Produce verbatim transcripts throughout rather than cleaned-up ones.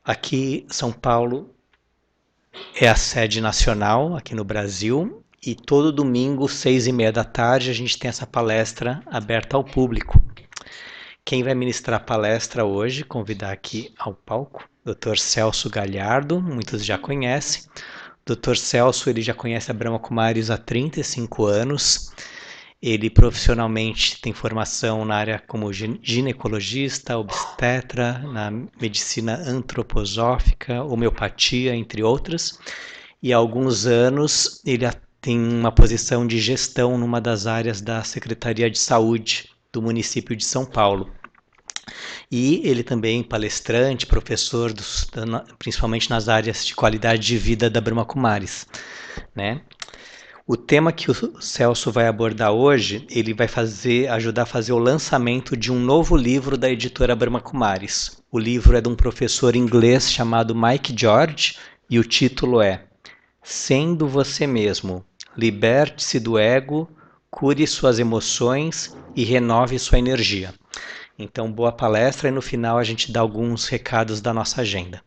aqui São Paulo é a sede nacional aqui no Brasil e todo domingo, seis e meia da tarde, a gente tem essa palestra aberta ao público. Quem vai ministrar a palestra hoje, convidar aqui ao palco, doutor Celso Galhardo, muitos já conhecem. doutor Celso, ele já conhece a Brahma Kumaris há trinta e cinco anos. Ele profissionalmente tem formação na área como ginecologista, obstetra, na medicina antroposófica, homeopatia, entre outras. E há alguns anos ele tem uma posição de gestão numa das áreas da Secretaria de Saúde do município de São Paulo. E ele também palestrante, professor, dos, principalmente nas áreas de qualidade de vida da Brahma Kumaris, né? O tema que o Celso vai abordar hoje, ele vai fazer, ajudar a fazer o lançamento de um novo livro da editora Brahma Kumaris. O livro é de um professor inglês chamado Mike George e o título é Sendo Você Mesmo, liberte-se do ego, cure suas emoções e renove sua energia. Então, boa palestra e no final a gente dá alguns recados da nossa agenda.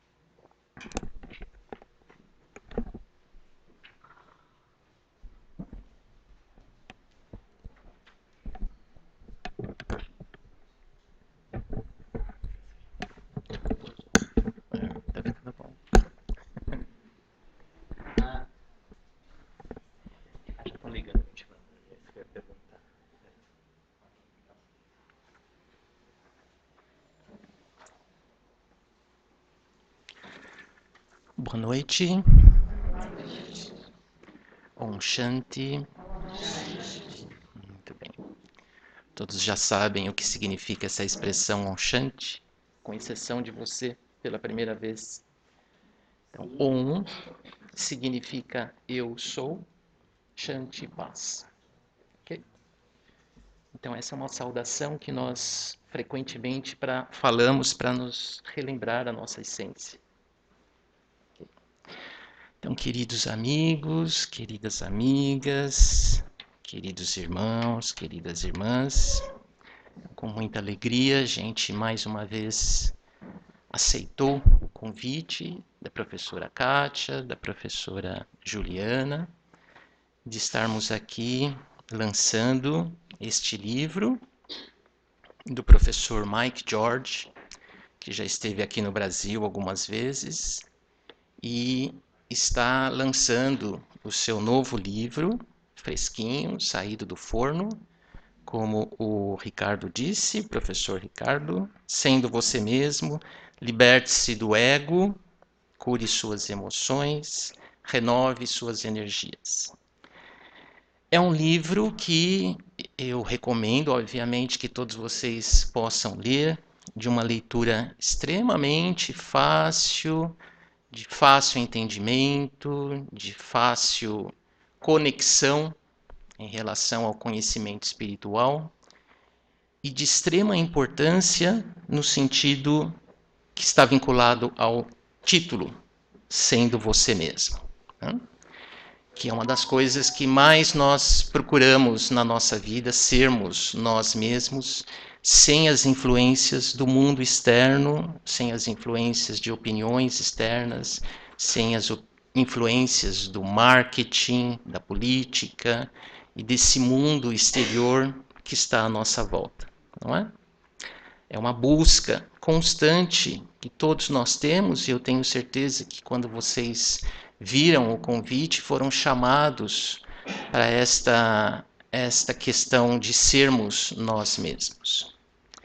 Boa noite. Om Shanti. Muito bem. Todos já sabem o que significa essa expressão Om Shanti, com exceção de você pela primeira vez. Então, Om significa eu sou, Shanti, paz. Ok? Então, essa é uma saudação que nós frequentemente pra, falamos para nos relembrar a nossa essência. Então, queridos amigos, queridas amigas, queridos irmãos, queridas irmãs, com muita alegria a gente mais uma vez aceitou o convite da professora Kátia, da professora Juliana, de estarmos aqui lançando este livro do professor Mike George, que já esteve aqui no Brasil algumas vezes, e está lançando o seu novo livro, fresquinho, saído do forno, como o Ricardo disse, professor Ricardo, Sendo Você Mesmo, liberte-se do ego, cure suas emoções, renove suas energias. É um livro que eu recomendo, obviamente, que todos vocês possam ler, de uma leitura extremamente fácil, de fácil entendimento, de fácil conexão em relação ao conhecimento espiritual e de extrema importância no sentido que está vinculado ao título, Sendo Você Mesmo, né? Que é uma das coisas que mais nós procuramos na nossa vida, sermos nós mesmos, sem as influências do mundo externo, sem as influências de opiniões externas, sem as influências do marketing, da política e desse mundo exterior que está à nossa volta, não é? É uma busca constante que todos nós temos, e eu tenho certeza que quando vocês viram o convite, foram chamados para esta, esta questão de sermos nós mesmos.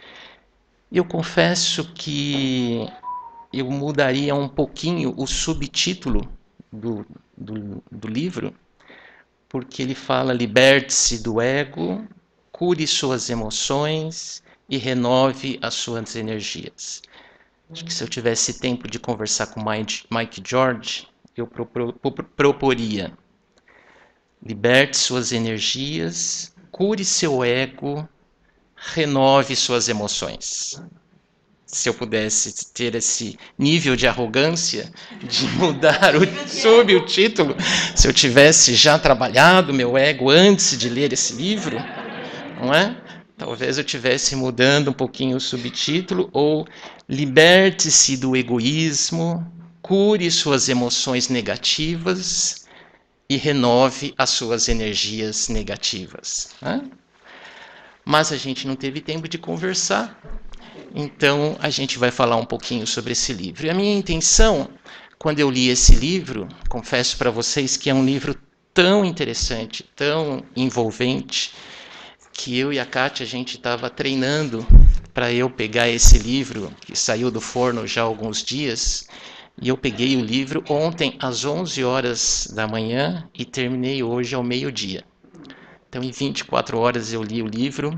Eu confesso que eu mudaria um pouquinho o subtítulo do, do, do livro, porque ele fala: liberte-se do ego, cure suas emoções e renove as suas energias. Acho que se eu tivesse tempo de conversar com Mike George, eu proporia: liberte suas energias, cure seu ego, renove suas emoções. Se eu pudesse ter esse nível de arrogância de mudar o sob o título, se eu tivesse já trabalhado meu ego antes de ler esse livro, não é? Talvez eu estivesse mudando um pouquinho o subtítulo ou liberte-se do egoísmo, cure suas emoções negativas e renove as suas energias negativas. Né? Mas a gente não teve tempo de conversar, então a gente vai falar um pouquinho sobre esse livro. E a minha intenção, quando eu li esse livro, confesso para vocês que é um livro tão interessante, tão envolvente, que eu e a Kátia, a gente estava treinando para eu pegar esse livro, que saiu do forno já há alguns dias, e eu peguei o livro ontem às onze horas da manhã e terminei hoje ao meio-dia. Então, em vinte e quatro horas eu li o livro,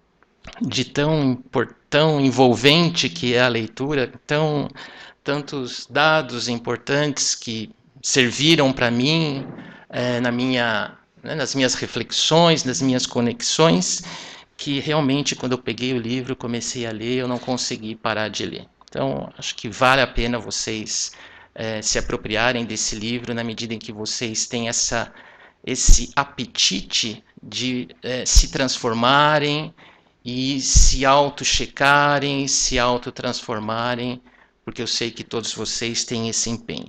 de tão, tão envolvente que é a leitura, tão, tantos dados importantes que serviram para mim é, na minha, né, nas minhas reflexões, nas minhas conexões, que realmente, quando eu peguei o livro, comecei a ler, eu não consegui parar de ler. Então, acho que vale a pena vocês é, se apropriarem desse livro na medida em que vocês têm essa, esse apetite de é, se transformarem e se auto-checarem, se auto-transformarem, porque eu sei que todos vocês têm esse empenho.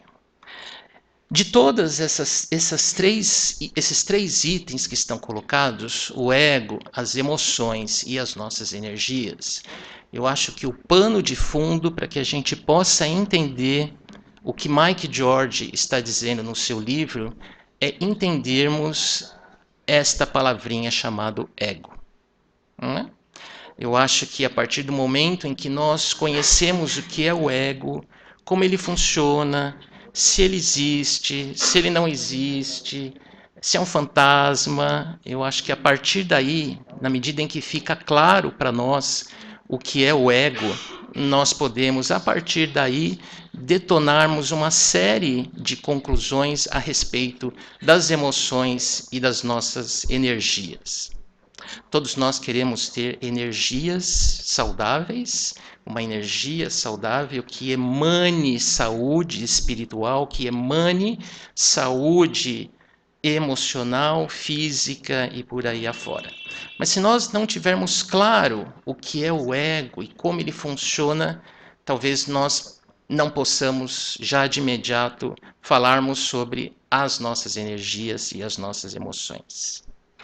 De todas essas, essas três, esses três itens que estão colocados, o ego, as emoções e as nossas energias, eu acho que o pano de fundo para que a gente possa entender o que Mike George está dizendo no seu livro é entendermos esta palavrinha chamada ego. Não é? Eu acho que a partir do momento em que nós conhecemos o que é o ego, como ele funciona, se ele existe, se ele não existe, se é um fantasma, eu acho que a partir daí, na medida em que fica claro para nós o que é o ego, nós podemos, a partir daí, detonarmos uma série de conclusões a respeito das emoções e das nossas energias. Todos nós queremos ter energias saudáveis, uma energia saudável que emane saúde espiritual, que emane saúde emocional, física e por aí afora. Mas se nós não tivermos claro o que é o ego e como ele funciona, talvez nós não possamos já de imediato falarmos sobre as nossas energias e as nossas emoções.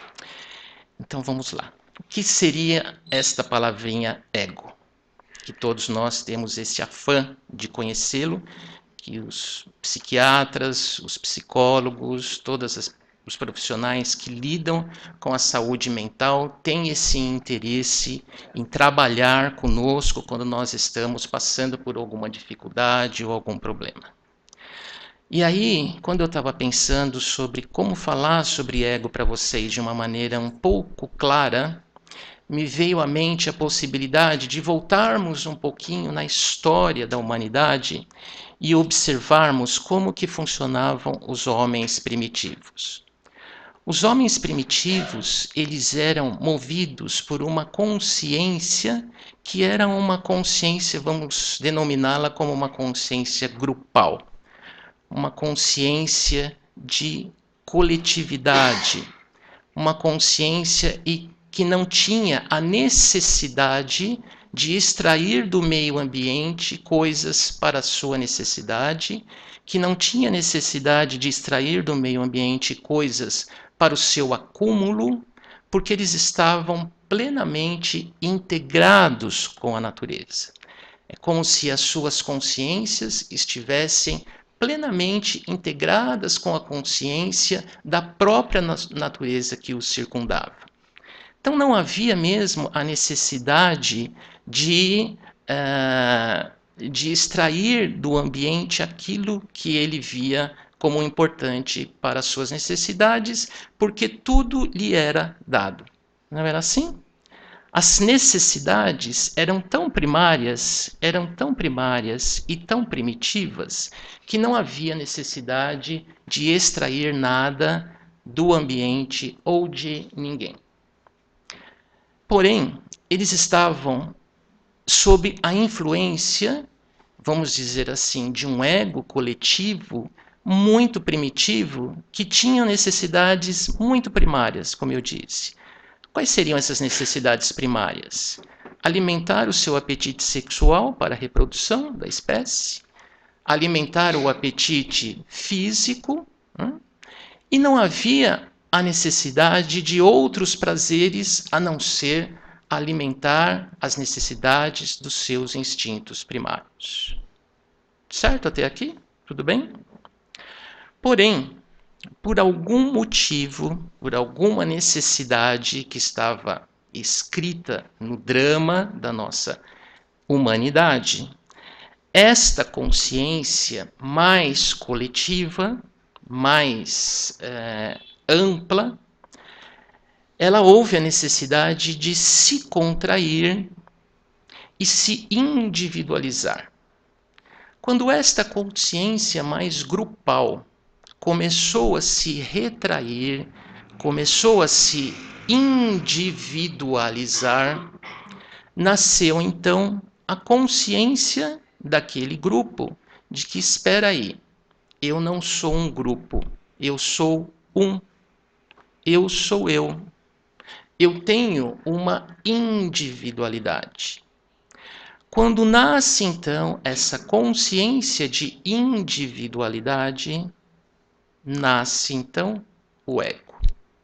Então vamos lá. O que seria esta palavrinha ego? Que todos nós temos esse afã de conhecê-lo, que os psiquiatras, os psicólogos, todos os profissionais que lidam com a saúde mental têm esse interesse em trabalhar conosco quando nós estamos passando por alguma dificuldade ou algum problema. E aí, quando eu estava pensando sobre como falar sobre ego para vocês de uma maneira um pouco clara, me veio à mente a possibilidade de voltarmos um pouquinho na história da humanidade e observarmos como que funcionavam os homens primitivos. Os homens primitivos, eles eram movidos por uma consciência que era uma consciência, vamos denominá-la como uma consciência grupal. Uma consciência de coletividade, uma consciência e que não tinha a necessidade de extrair do meio ambiente coisas para a sua necessidade, que não tinha necessidade de extrair do meio ambiente coisas para o seu acúmulo, porque eles estavam plenamente integrados com a natureza. É como se as suas consciências estivessem plenamente integradas com a consciência da própria natureza que os circundava. Então não havia mesmo a necessidade de, uh, de extrair do ambiente aquilo que ele via como importante para as suas necessidades, porque tudo lhe era dado. Não era assim? As necessidades eram tão primárias, eram tão primárias e tão primitivas que não havia necessidade de extrair nada do ambiente ou de ninguém. Porém, eles estavam sob a influência, vamos dizer assim, de um ego coletivo muito primitivo que tinha necessidades muito primárias, como eu disse. Quais seriam essas necessidades primárias? alimentar o seu apetite sexual para a reprodução da espécie, alimentar o apetite físico, né? E não havia a necessidade de outros prazeres a não ser alimentar as necessidades dos seus instintos primários. Certo até aqui? Tudo bem? Porém, por algum motivo, por alguma necessidade que estava escrita no drama da nossa humanidade, esta consciência mais coletiva, mais é, ampla, ela houve a necessidade de se contrair e se individualizar. Quando esta consciência mais grupal começou a se retrair, começou a se individualizar, nasceu então a consciência daquele grupo de que, espera aí, eu não sou um grupo, eu sou um, eu sou eu. Eu tenho uma individualidade. Quando nasce, então, essa consciência de individualidade, nasce, então, o ego.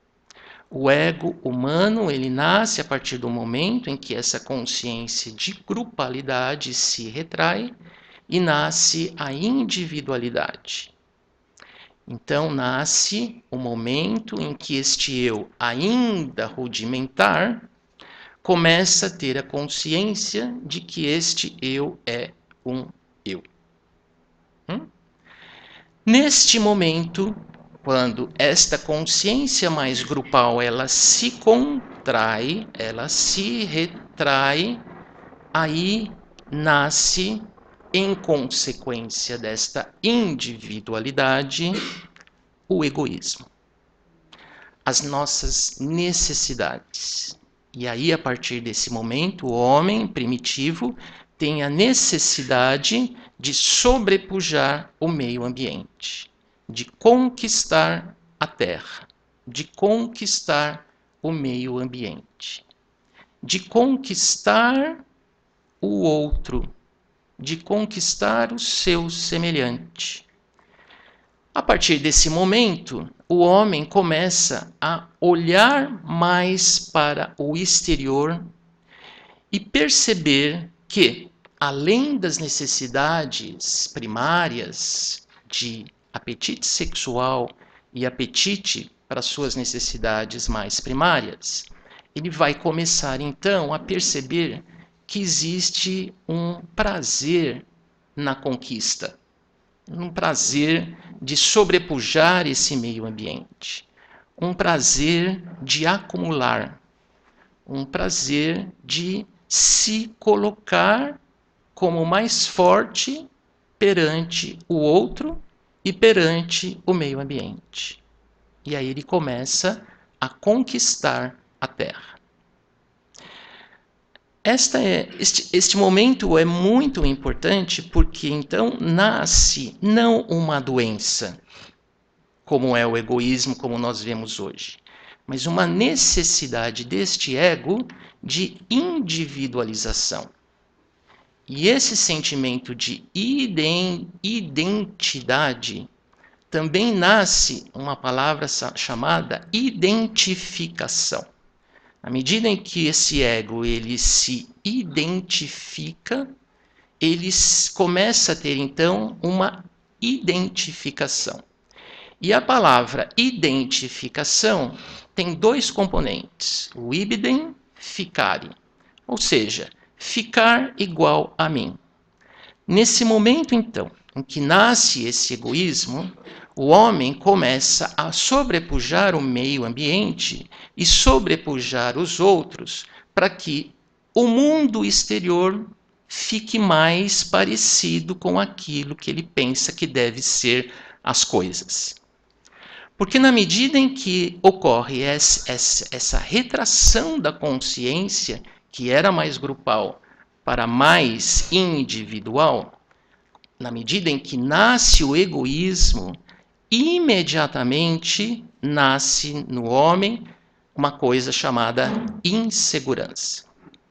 O ego humano, ele nasce a partir do momento em que essa consciência de grupalidade se retrai e nasce a individualidade. Então, nasce o momento em que este eu, ainda rudimentar, começa a ter a consciência de que este eu é um eu. Hum? Neste momento, quando esta consciência mais grupal ela se contrai, ela se retrai, aí nasce, em consequência desta individualidade, o egoísmo. As nossas necessidades. E aí, a partir desse momento, o homem primitivo tem a necessidade de sobrepujar o meio ambiente, de conquistar a terra, de conquistar o meio ambiente, de conquistar o outro, de conquistar o seu semelhante. A partir desse momento, o homem começa a olhar mais para o exterior e perceber que, além das necessidades primárias de apetite sexual e apetite para suas necessidades mais primárias, ele vai começar então a perceber que existe um prazer na conquista, um prazer de sobrepujar esse meio ambiente, um prazer de acumular, um prazer de se colocar como mais forte perante o outro e perante o meio ambiente. E aí ele começa a conquistar a terra. Esta é, este, este momento é muito importante porque então nasce não uma doença, como é o egoísmo, como nós vemos hoje, mas uma necessidade deste ego de individualização. E esse sentimento de identidade também nasce uma palavra chamada identificação. À medida em que esse ego ele se identifica, ele começa a ter então uma identificação. E a palavra identificação tem dois componentes, o ibidem, ficare, ou seja, ficar igual a mim. Nesse momento então, em que nasce esse egoísmo, o homem começa a sobrepujar o meio ambiente e sobrepujar os outros para que o mundo exterior fique mais parecido com aquilo que ele pensa que deve ser as coisas. Porque na medida em que ocorre essa, essa, essa retração da consciência, que era mais grupal, para mais individual, na medida em que nasce o egoísmo, imediatamente nasce no homem uma coisa chamada insegurança.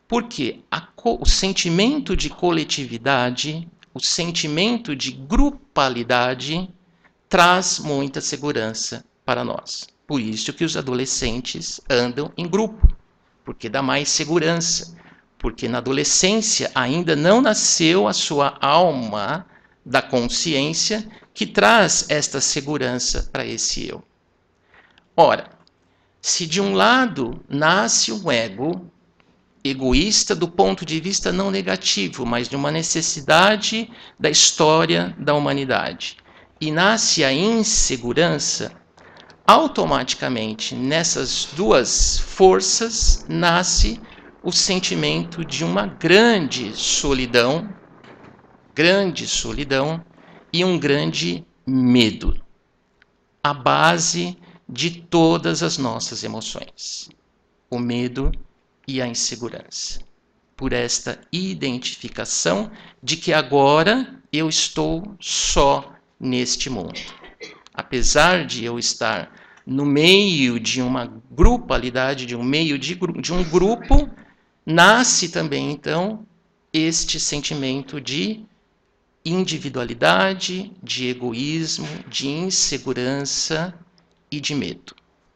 Porque a, o sentimento de coletividade, o sentimento de grupalidade, traz muita segurança para nós. Por isso que os adolescentes andam em grupo, porque dá mais segurança. Porque na adolescência ainda não nasceu a sua alma da consciência que traz esta segurança para esse eu. Ora, se de um lado nasce um ego egoísta do ponto de vista não negativo, mas de uma necessidade da história da humanidade, e nasce a insegurança, automaticamente nessas duas forças nasce o sentimento de uma grande solidão, grande solidão e um grande medo, a base de todas as nossas emoções, o medo e a insegurança, por esta identificação de que agora eu estou só neste mundo. Apesar de eu estar no meio de uma grupalidade, de um meio de, de um grupo, nasce também, então, este sentimento de individualidade, de egoísmo, de insegurança e de medo.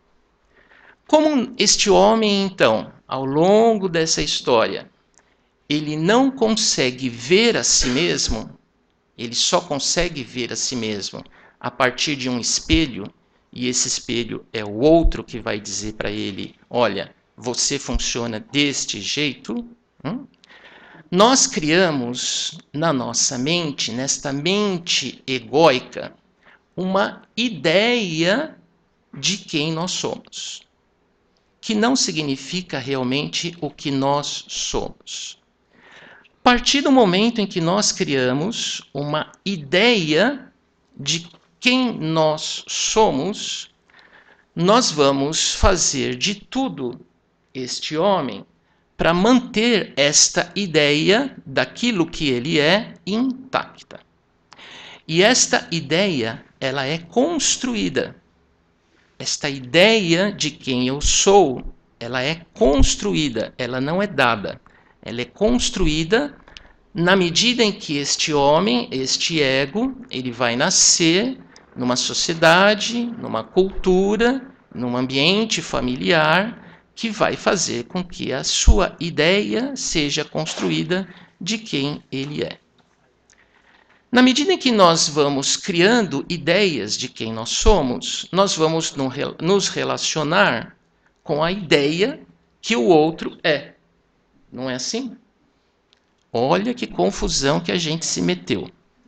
Como este homem, então, ao longo dessa história, ele não consegue ver a si mesmo, ele só consegue ver a si mesmo a partir de um espelho, e esse espelho é o outro que vai dizer para ele, olha, você funciona deste jeito. Hum? Nós criamos na nossa mente, nesta mente egóica, uma ideia de quem nós somos, que não significa realmente o que nós somos. A partir do momento em que nós criamos uma ideia de quem nós somos, nós vamos fazer de tudo este homem para manter esta ideia daquilo que ele é intacta. E esta ideia, ela é construída. Esta ideia de quem eu sou, ela é construída, ela não é dada. Ela é construída na medida em que este homem, este ego, ele vai nascer numa sociedade, numa cultura, num ambiente familiar, que vai fazer com que a sua ideia seja construída de quem ele é. Na medida em que nós vamos criando ideias de quem nós somos, nós vamos nos relacionar com a ideia que o outro é. Não é assim? Olha que confusão que a gente se meteu.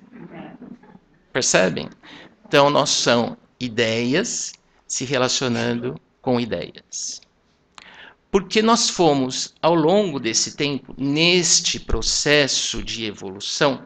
Percebem? Então, nós são ideias se relacionando com ideias. Porque nós fomos, ao longo desse tempo, neste processo de evolução,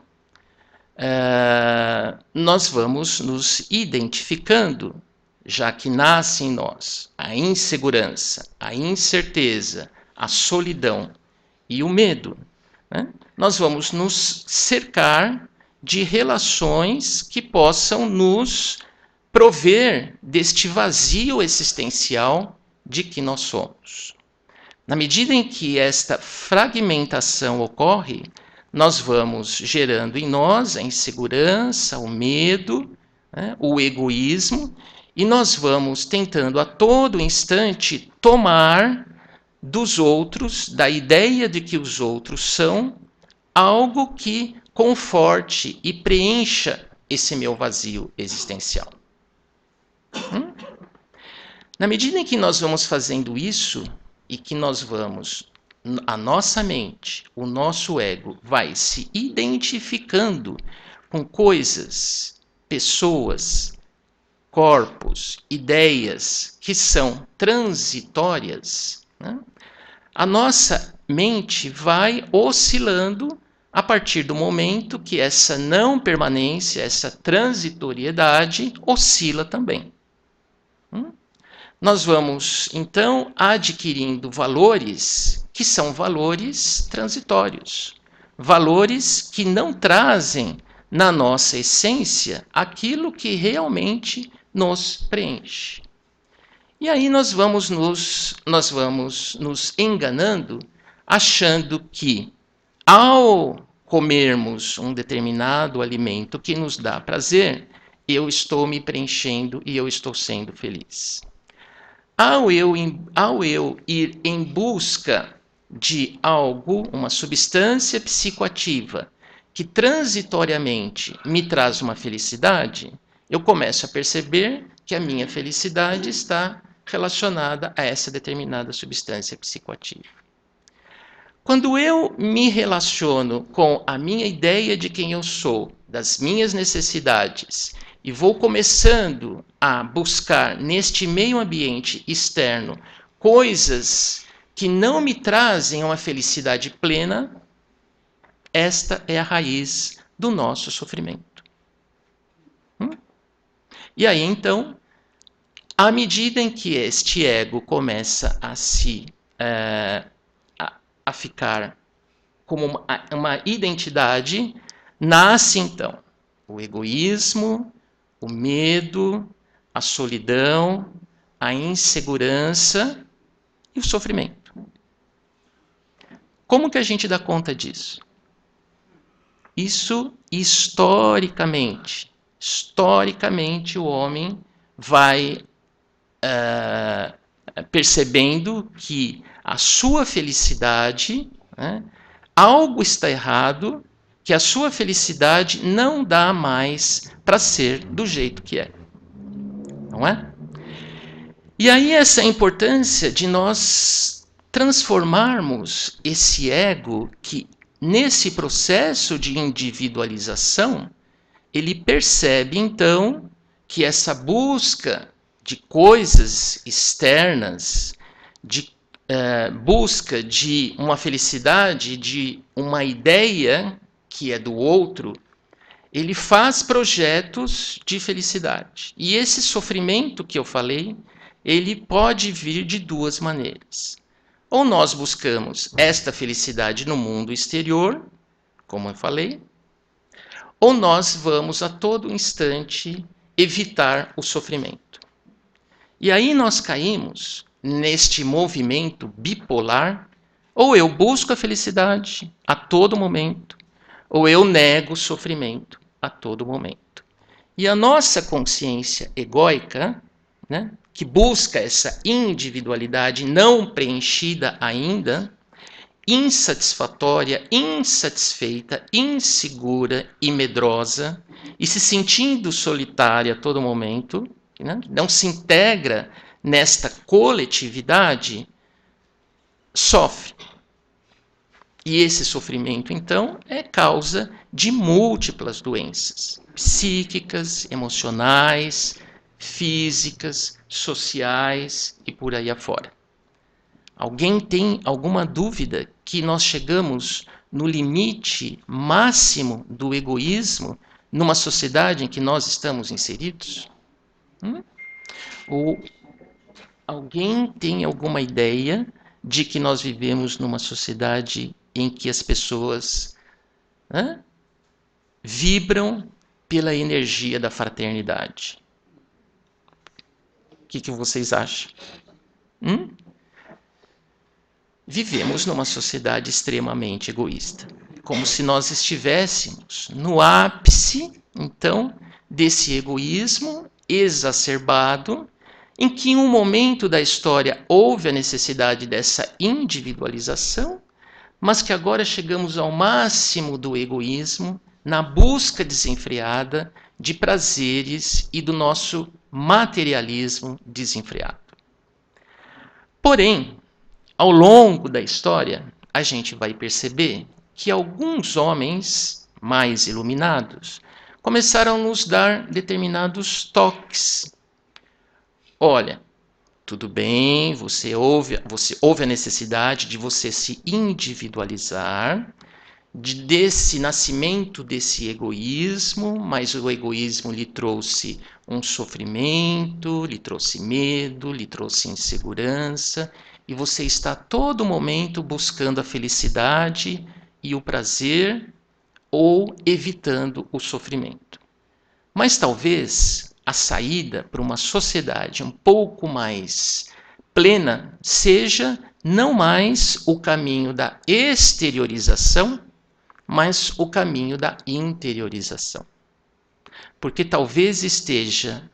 uh, nós vamos nos identificando, já que nasce em nós a insegurança, a incerteza, a solidão e o medo, né? Nós vamos nos cercar de relações que possam nos prover deste vazio existencial de que nós somos. Na medida em que esta fragmentação ocorre, nós vamos gerando em nós a insegurança, o medo, né, o egoísmo, e nós vamos tentando a todo instante tomar dos outros, da ideia de que os outros são, algo que conforte e preencha esse meu vazio existencial. Hum? Na medida em que nós vamos fazendo isso, e que nós vamos, a nossa mente, o nosso ego, vai se identificando com coisas, pessoas, corpos, ideias que são transitórias, né? A nossa mente vai oscilando a partir do momento que essa não permanência, essa transitoriedade, oscila também. Hum? Nós vamos, então, adquirindo valores que são valores transitórios. Valores que não trazem na nossa essência aquilo que realmente nos preenche. E aí nós vamos nos, nós vamos nos enganando achando que ao comermos um determinado alimento que nos dá prazer, eu estou me preenchendo e eu estou sendo feliz. Ao eu, ao eu ir em busca de algo, uma substância psicoativa, que transitoriamente me traz uma felicidade, eu começo a perceber que a minha felicidade está relacionada a essa determinada substância psicoativa. Quando eu me relaciono com a minha ideia de quem eu sou, das minhas necessidades, e vou começando a buscar neste meio ambiente externo coisas que não me trazem uma felicidade plena, esta é a raiz do nosso sofrimento. Hum? E aí, então, à medida em que este ego começa a se é, a, a ficar como uma, uma identidade, nasce então o egoísmo, o medo, a solidão, a insegurança e o sofrimento. Como que a gente dá conta disso? Isso historicamente. Historicamente o homem vai uh, percebendo que a sua felicidade, né, algo está errado, que a sua felicidade não dá mais para ser do jeito que é. Não é? E aí essa é a importância de nós transformarmos esse ego que, nesse processo de individualização, ele percebe então que essa busca de coisas externas, de uh, busca de uma felicidade, de uma ideia que é do outro, ele faz projetos de felicidade. E esse sofrimento que eu falei, ele pode vir de duas maneiras. Ou nós buscamos esta felicidade no mundo exterior, como eu falei, ou nós vamos a todo instante evitar o sofrimento. E aí nós caímos neste movimento bipolar, ou eu busco a felicidade a todo momento, ou eu nego o sofrimento a todo momento. E a nossa consciência egóica, né, que busca essa individualidade não preenchida ainda, insatisfatória, insatisfeita, insegura e medrosa, e se sentindo solitária a todo momento, né, não se integra nesta coletividade, sofre. E esse sofrimento, então, é causa de múltiplas doenças psíquicas, emocionais, físicas, sociais e por aí afora. Alguém tem alguma dúvida que nós chegamos no limite máximo do egoísmo numa sociedade em que nós estamos inseridos? Hum? Ou alguém tem alguma ideia de que nós vivemos numa sociedade em que as pessoas né, vibram pela energia da fraternidade? O que, que vocês acham? Hum? Vivemos numa sociedade extremamente egoísta, como se nós estivéssemos no ápice, então, desse egoísmo exacerbado, em que em um momento da história houve a necessidade dessa individualização, mas que agora chegamos ao máximo do egoísmo na busca desenfreada de prazeres e do nosso materialismo desenfreado. Porém, ao longo da história, a gente vai perceber que alguns homens mais iluminados começaram a nos dar determinados toques. Olha, tudo bem, você ouve, você ouve a necessidade de você se individualizar, de, desse nascimento desse egoísmo, mas o egoísmo lhe trouxe um sofrimento, lhe trouxe medo, lhe trouxe insegurança, e você está a todo momento buscando a felicidade e o prazer ou evitando o sofrimento. Mas talvez a saída para uma sociedade um pouco mais plena seja não mais o caminho da exteriorização, mas o caminho da interiorização. Porque talvez esteja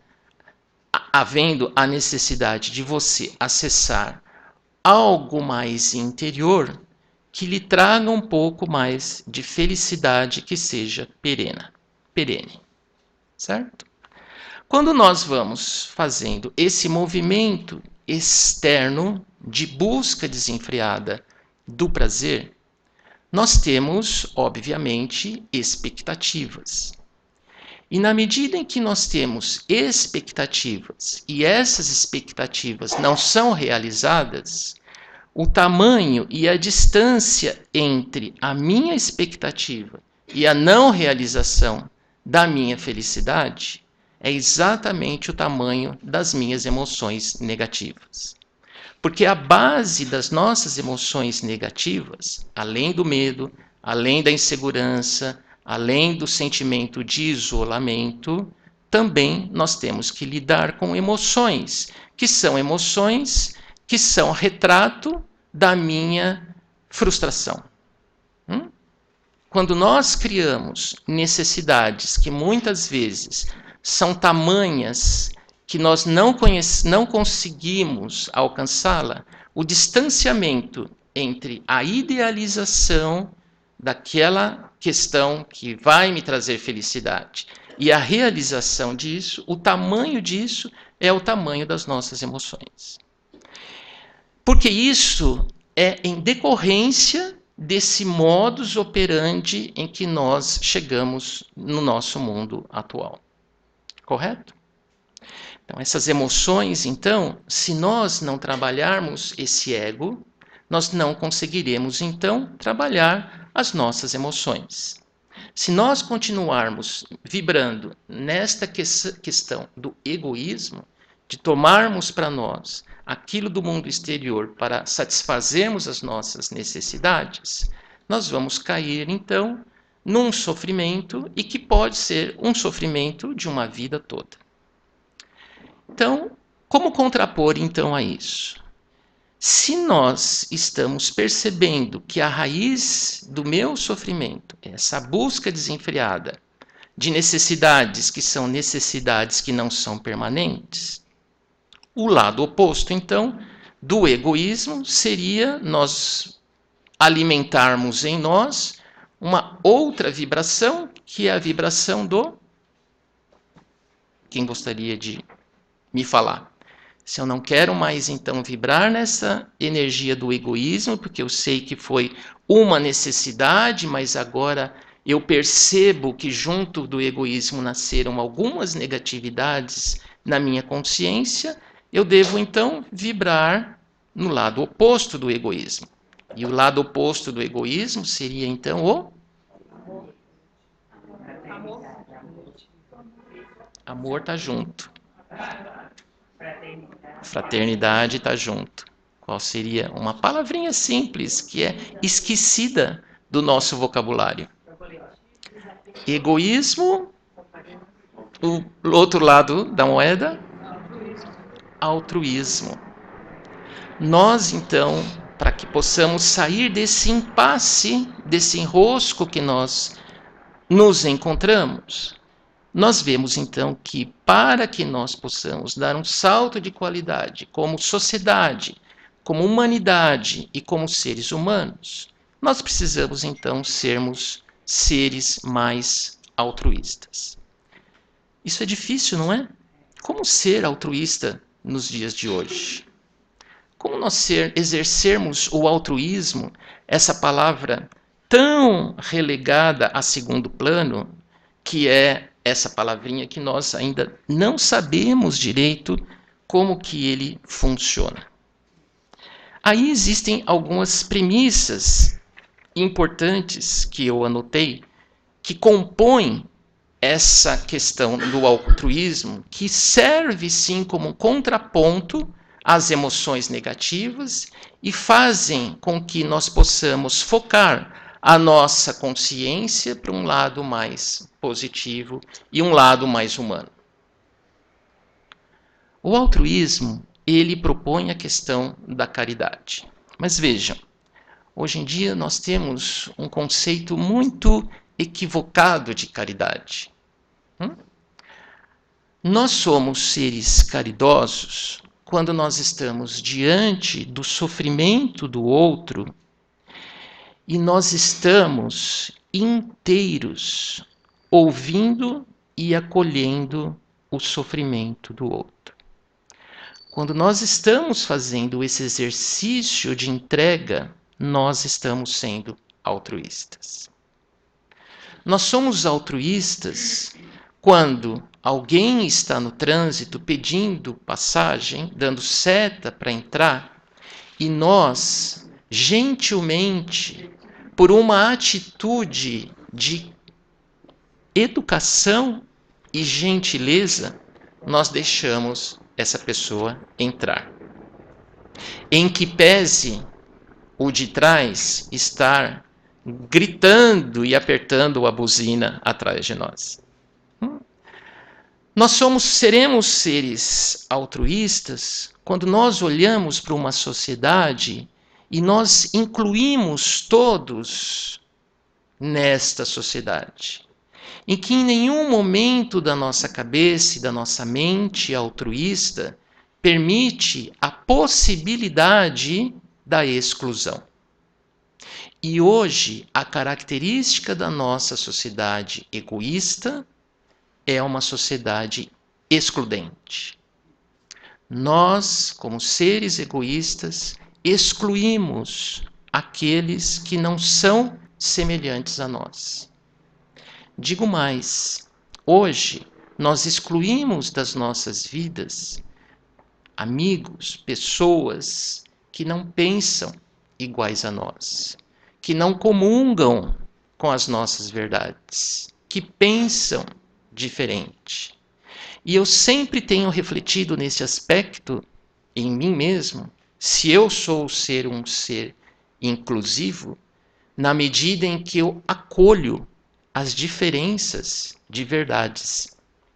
havendo a necessidade de você acessar algo mais interior que lhe traga um pouco mais de felicidade que seja perene. perene. Certo? Quando nós vamos fazendo esse movimento externo de busca desenfreada do prazer, nós temos, obviamente, expectativas. E na medida em que nós temos expectativas e essas expectativas não são realizadas, o tamanho e a distância entre a minha expectativa e a não realização da minha felicidade é exatamente o tamanho das minhas emoções negativas. Porque a base das nossas emoções negativas, além do medo, além da insegurança, além do sentimento de isolamento, também nós temos que lidar com emoções, que são emoções que são retrato da minha frustração. Hum? Quando nós criamos necessidades que muitas vezes são tamanhas que nós não, conhece, não conseguimos alcançá-la, o distanciamento entre a idealização daquela questão que vai me trazer felicidade e a realização disso, o tamanho disso é o tamanho das nossas emoções. Porque isso é em decorrência desse modus operandi em que nós chegamos no nosso mundo atual. Correto? Então, essas emoções, então, se nós não trabalharmos esse ego, nós não conseguiremos, então, trabalhar as nossas emoções. Se nós continuarmos vibrando nesta que- questão do egoísmo, de tomarmos para nós aquilo do mundo exterior para satisfazermos as nossas necessidades, nós vamos cair, então, num sofrimento e que pode ser um sofrimento de uma vida toda. Então, como contrapor, então, a isso? Se nós estamos percebendo que a raiz do meu sofrimento é essa busca desenfreada de necessidades que são necessidades que não são permanentes, o lado oposto, então, do egoísmo seria nós alimentarmos em nós uma outra vibração, que é a vibração do... Quem gostaria de me falar? Se eu não quero mais, então, vibrar nessa energia do egoísmo, porque eu sei que foi uma necessidade, mas agora eu percebo que junto do egoísmo nasceram algumas negatividades na minha consciência, eu devo, então, vibrar no lado oposto do egoísmo. E o lado oposto do egoísmo seria, então, o... Amor está junto. Fraternidade está junto. Qual seria uma palavrinha simples que é esquecida do nosso vocabulário? Egoísmo, o outro lado da moeda, altruísmo. Nós, então, para que possamos sair desse impasse, desse enrosco que nós nos encontramos, nós vemos, então, que para que nós possamos dar um salto de qualidade como sociedade, como humanidade e como seres humanos, nós precisamos, então, sermos seres mais altruístas. Isso é difícil, não é? Como ser altruísta nos dias de hoje? Como nós ser, exercermos o altruísmo, essa palavra tão relegada a segundo plano, que é essa palavrinha que nós ainda não sabemos direito como que ele funciona. Aí existem algumas premissas importantes que eu anotei, que compõem essa questão do altruísmo, que serve sim como um contraponto às emoções negativas e fazem com que nós possamos focar a nossa consciência para um lado mais positivo e um lado mais humano. O altruísmo, ele propõe a questão da caridade. Mas vejam, hoje em dia nós temos um conceito muito equivocado de caridade. Hum? Nós somos seres caridosos quando nós estamos diante do sofrimento do outro e nós estamos inteiros ouvindo e acolhendo o sofrimento do outro. Quando nós estamos fazendo esse exercício de entrega, nós estamos sendo altruístas. Nós somos altruístas quando alguém está no trânsito pedindo passagem, dando seta para entrar, e nós, gentilmente, por uma atitude de educação e gentileza, nós deixamos essa pessoa entrar. Em que pese o de trás estar gritando e apertando a buzina atrás de nós. Nós somos, seremos seres altruístas quando nós olhamos para uma sociedade e nós incluímos todos nesta sociedade. Em que em nenhum momento da nossa cabeça e da nossa mente altruísta permite a possibilidade da exclusão. E hoje, a característica da nossa sociedade egoísta é uma sociedade excludente. Nós, como seres egoístas, excluímos aqueles que não são semelhantes a nós. Digo mais, hoje nós excluímos das nossas vidas amigos, pessoas que não pensam iguais a nós, que não comungam com as nossas verdades, que pensam diferente. E eu sempre tenho refletido nesse aspecto em mim mesmo, se eu sou ser um ser inclusivo, na medida em que eu acolho as diferenças de verdades.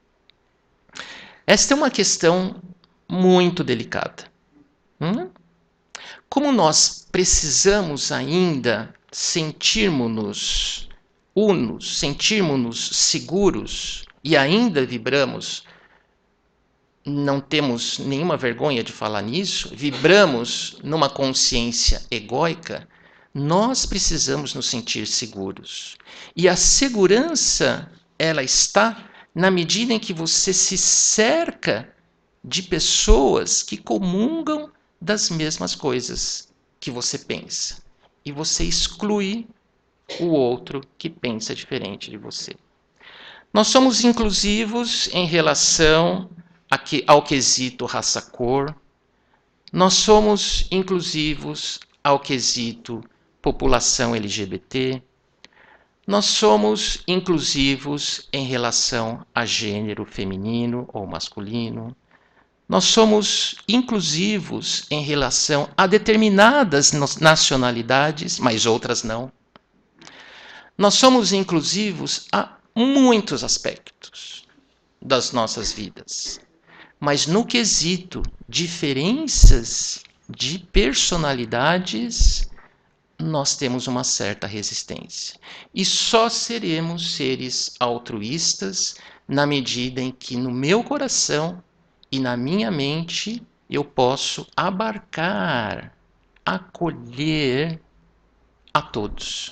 Esta é uma questão muito delicada. Hum? Como nós precisamos ainda sentirmos-nos unos, sentirmos-nos seguros e ainda vibramos, não temos nenhuma vergonha de falar nisso, vibramos numa consciência egóica, nós precisamos nos sentir seguros. E a segurança, ela está na medida em que você se cerca de pessoas que comungam das mesmas coisas que você pensa. E você exclui o outro que pensa diferente de você. Nós somos inclusivos em relação ao quesito raça-cor. Nós somos inclusivos ao quesito população L G B T. Nós somos inclusivos em relação a gênero feminino ou masculino. Nós somos inclusivos em relação a determinadas nacionalidades, mas outras não. Nós somos inclusivos a muitos aspectos das nossas vidas. Mas no quesito diferenças de personalidades, nós temos uma certa resistência. E só seremos seres altruístas na medida em que no meu coração e na minha mente eu posso abarcar, acolher a todos.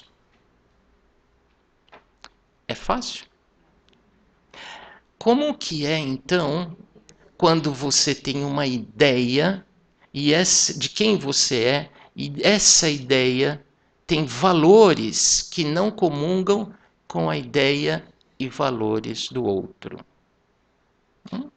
É fácil? Como que é, então, quando você tem uma ideia e essa, de quem você é, e essa ideia tem valores que não comungam com a ideia e valores do outro? Hum?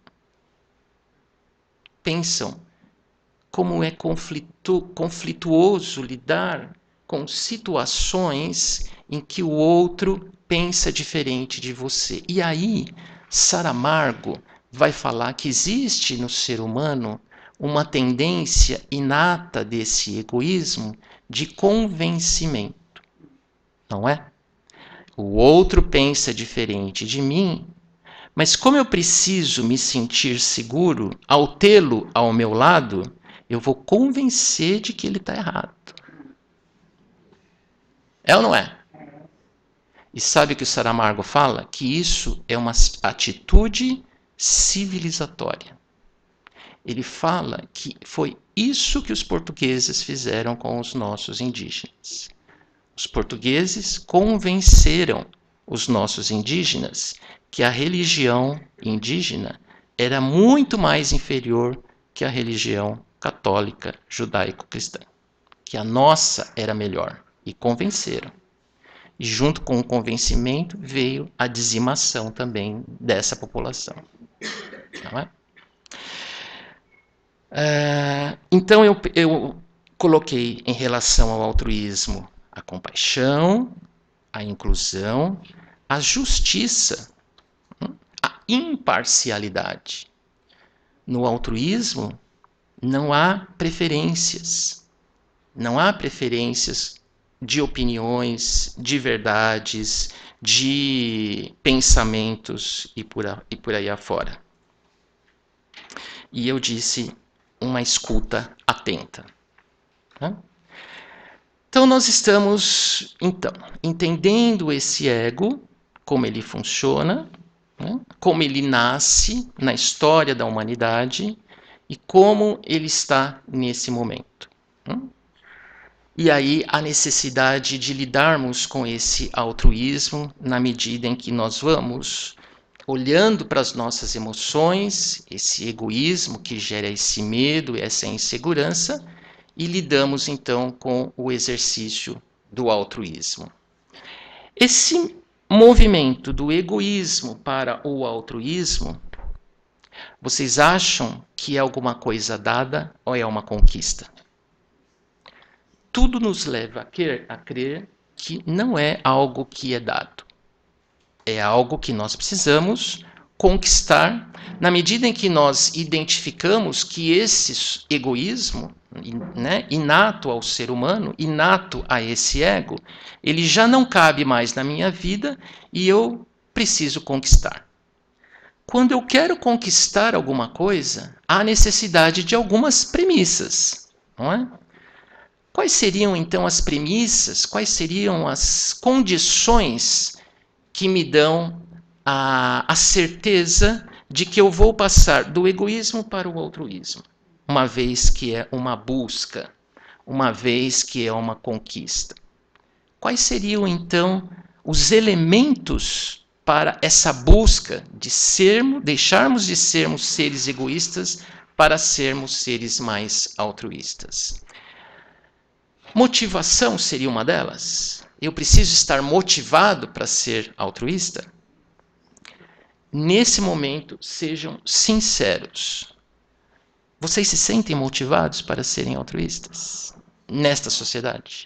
Pensam como é conflitu, conflituoso lidar com situações em que o outro pensa diferente de você. E aí, Saramago vai falar que existe no ser humano uma tendência inata desse egoísmo de convencimento, não é? O outro pensa diferente de mim, mas como eu preciso me sentir seguro ao tê-lo ao meu lado, eu vou convencer de que ele está errado. É ou não é? E sabe o que o Saramago fala? Que isso é uma atitude civilizatória. Ele fala que foi isso que os portugueses fizeram com os nossos indígenas. Os portugueses convenceram os nossos indígenas que a religião indígena era muito mais inferior que a religião católica judaico-cristã. Que a nossa era melhor. E convenceram. E junto com o convencimento veio a dizimação também dessa população. Não é? Uh, então eu, eu coloquei em relação ao altruísmo a compaixão, a inclusão, a justiça, a imparcialidade. No altruísmo não há preferências. Não há preferências de opiniões, de verdades, de pensamentos e por, a, e por aí afora. E eu disse uma escuta atenta. Né? Então nós estamos, então, entendendo esse ego, como ele funciona, né? Como ele nasce na história da humanidade e como ele está nesse momento. Né? E aí a necessidade de lidarmos com esse altruísmo na medida em que nós vamos olhando para as nossas emoções, esse egoísmo que gera esse medo, essa insegurança, e lidamos então com o exercício do altruísmo. Esse movimento do egoísmo para o altruísmo, vocês acham que é alguma coisa dada ou é uma conquista? Tudo nos leva a crer, a crer que não é algo que é dado. É algo que nós precisamos conquistar na medida em que nós identificamos que esse egoísmo, né, inato ao ser humano, inato a esse ego, ele já não cabe mais na minha vida e eu preciso conquistar. Quando eu quero conquistar alguma coisa, há necessidade de algumas premissas, não é? Quais seriam, então, as premissas, quais seriam as condições que me dão a, a certeza de que eu vou passar do egoísmo para o altruísmo, uma vez que é uma busca, uma vez que é uma conquista? Quais seriam, então, os elementos para essa busca de sermos, deixarmos de sermos seres egoístas para sermos seres mais altruístas? Motivação seria uma delas? Eu preciso estar motivado para ser altruísta? Nesse momento, sejam sinceros. Vocês se sentem motivados para serem altruístas nesta sociedade?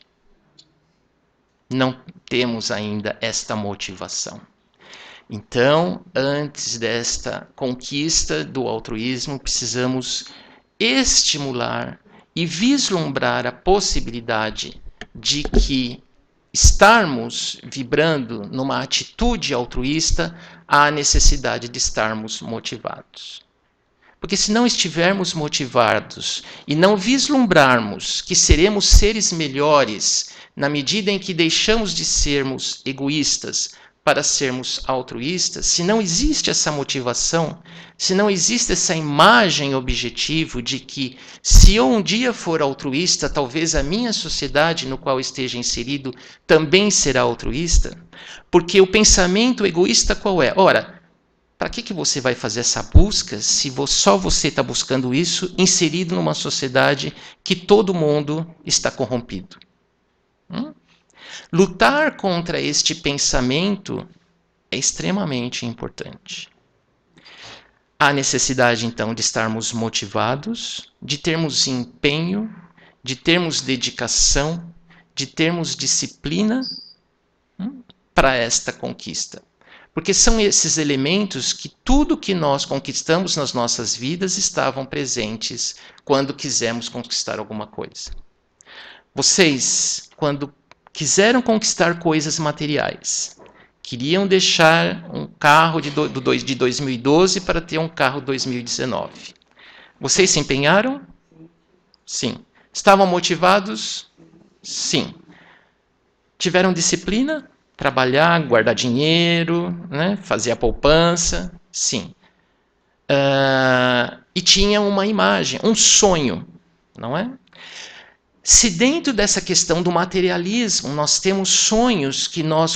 Não temos ainda esta motivação. Então, antes desta conquista do altruísmo, precisamos estimular e vislumbrar a possibilidade de que estarmos vibrando numa atitude altruísta, há a necessidade de estarmos motivados. Porque se não estivermos motivados e não vislumbrarmos que seremos seres melhores na medida em que deixamos de sermos egoístas para sermos altruístas, se não existe essa motivação, se não existe essa imagem objetivo de que se eu um dia for altruísta, talvez a minha sociedade no qual esteja inserido também será altruísta, porque o pensamento egoísta qual é? Ora, para que, que você vai fazer essa busca se só você está buscando isso inserido numa sociedade que todo mundo está corrompido? Hum? Lutar contra este pensamento é extremamente importante. Há necessidade, então, de estarmos motivados, de termos empenho, de termos dedicação, de termos disciplina hum, para esta conquista. Porque são esses elementos que tudo que nós conquistamos nas nossas vidas estavam presentes quando quisemos conquistar alguma coisa. Vocês, quando quiseram conquistar coisas materiais, queriam deixar um carro de, do, do, de dois mil e doze para ter um carro dois mil e dezenove. Vocês se empenharam? Sim. Estavam motivados? Sim. Tiveram disciplina? Trabalhar, guardar dinheiro, né? Fazer a poupança? Sim. Uh, e tinha uma imagem, um sonho, não é? Se dentro dessa questão do materialismo nós temos sonhos que nós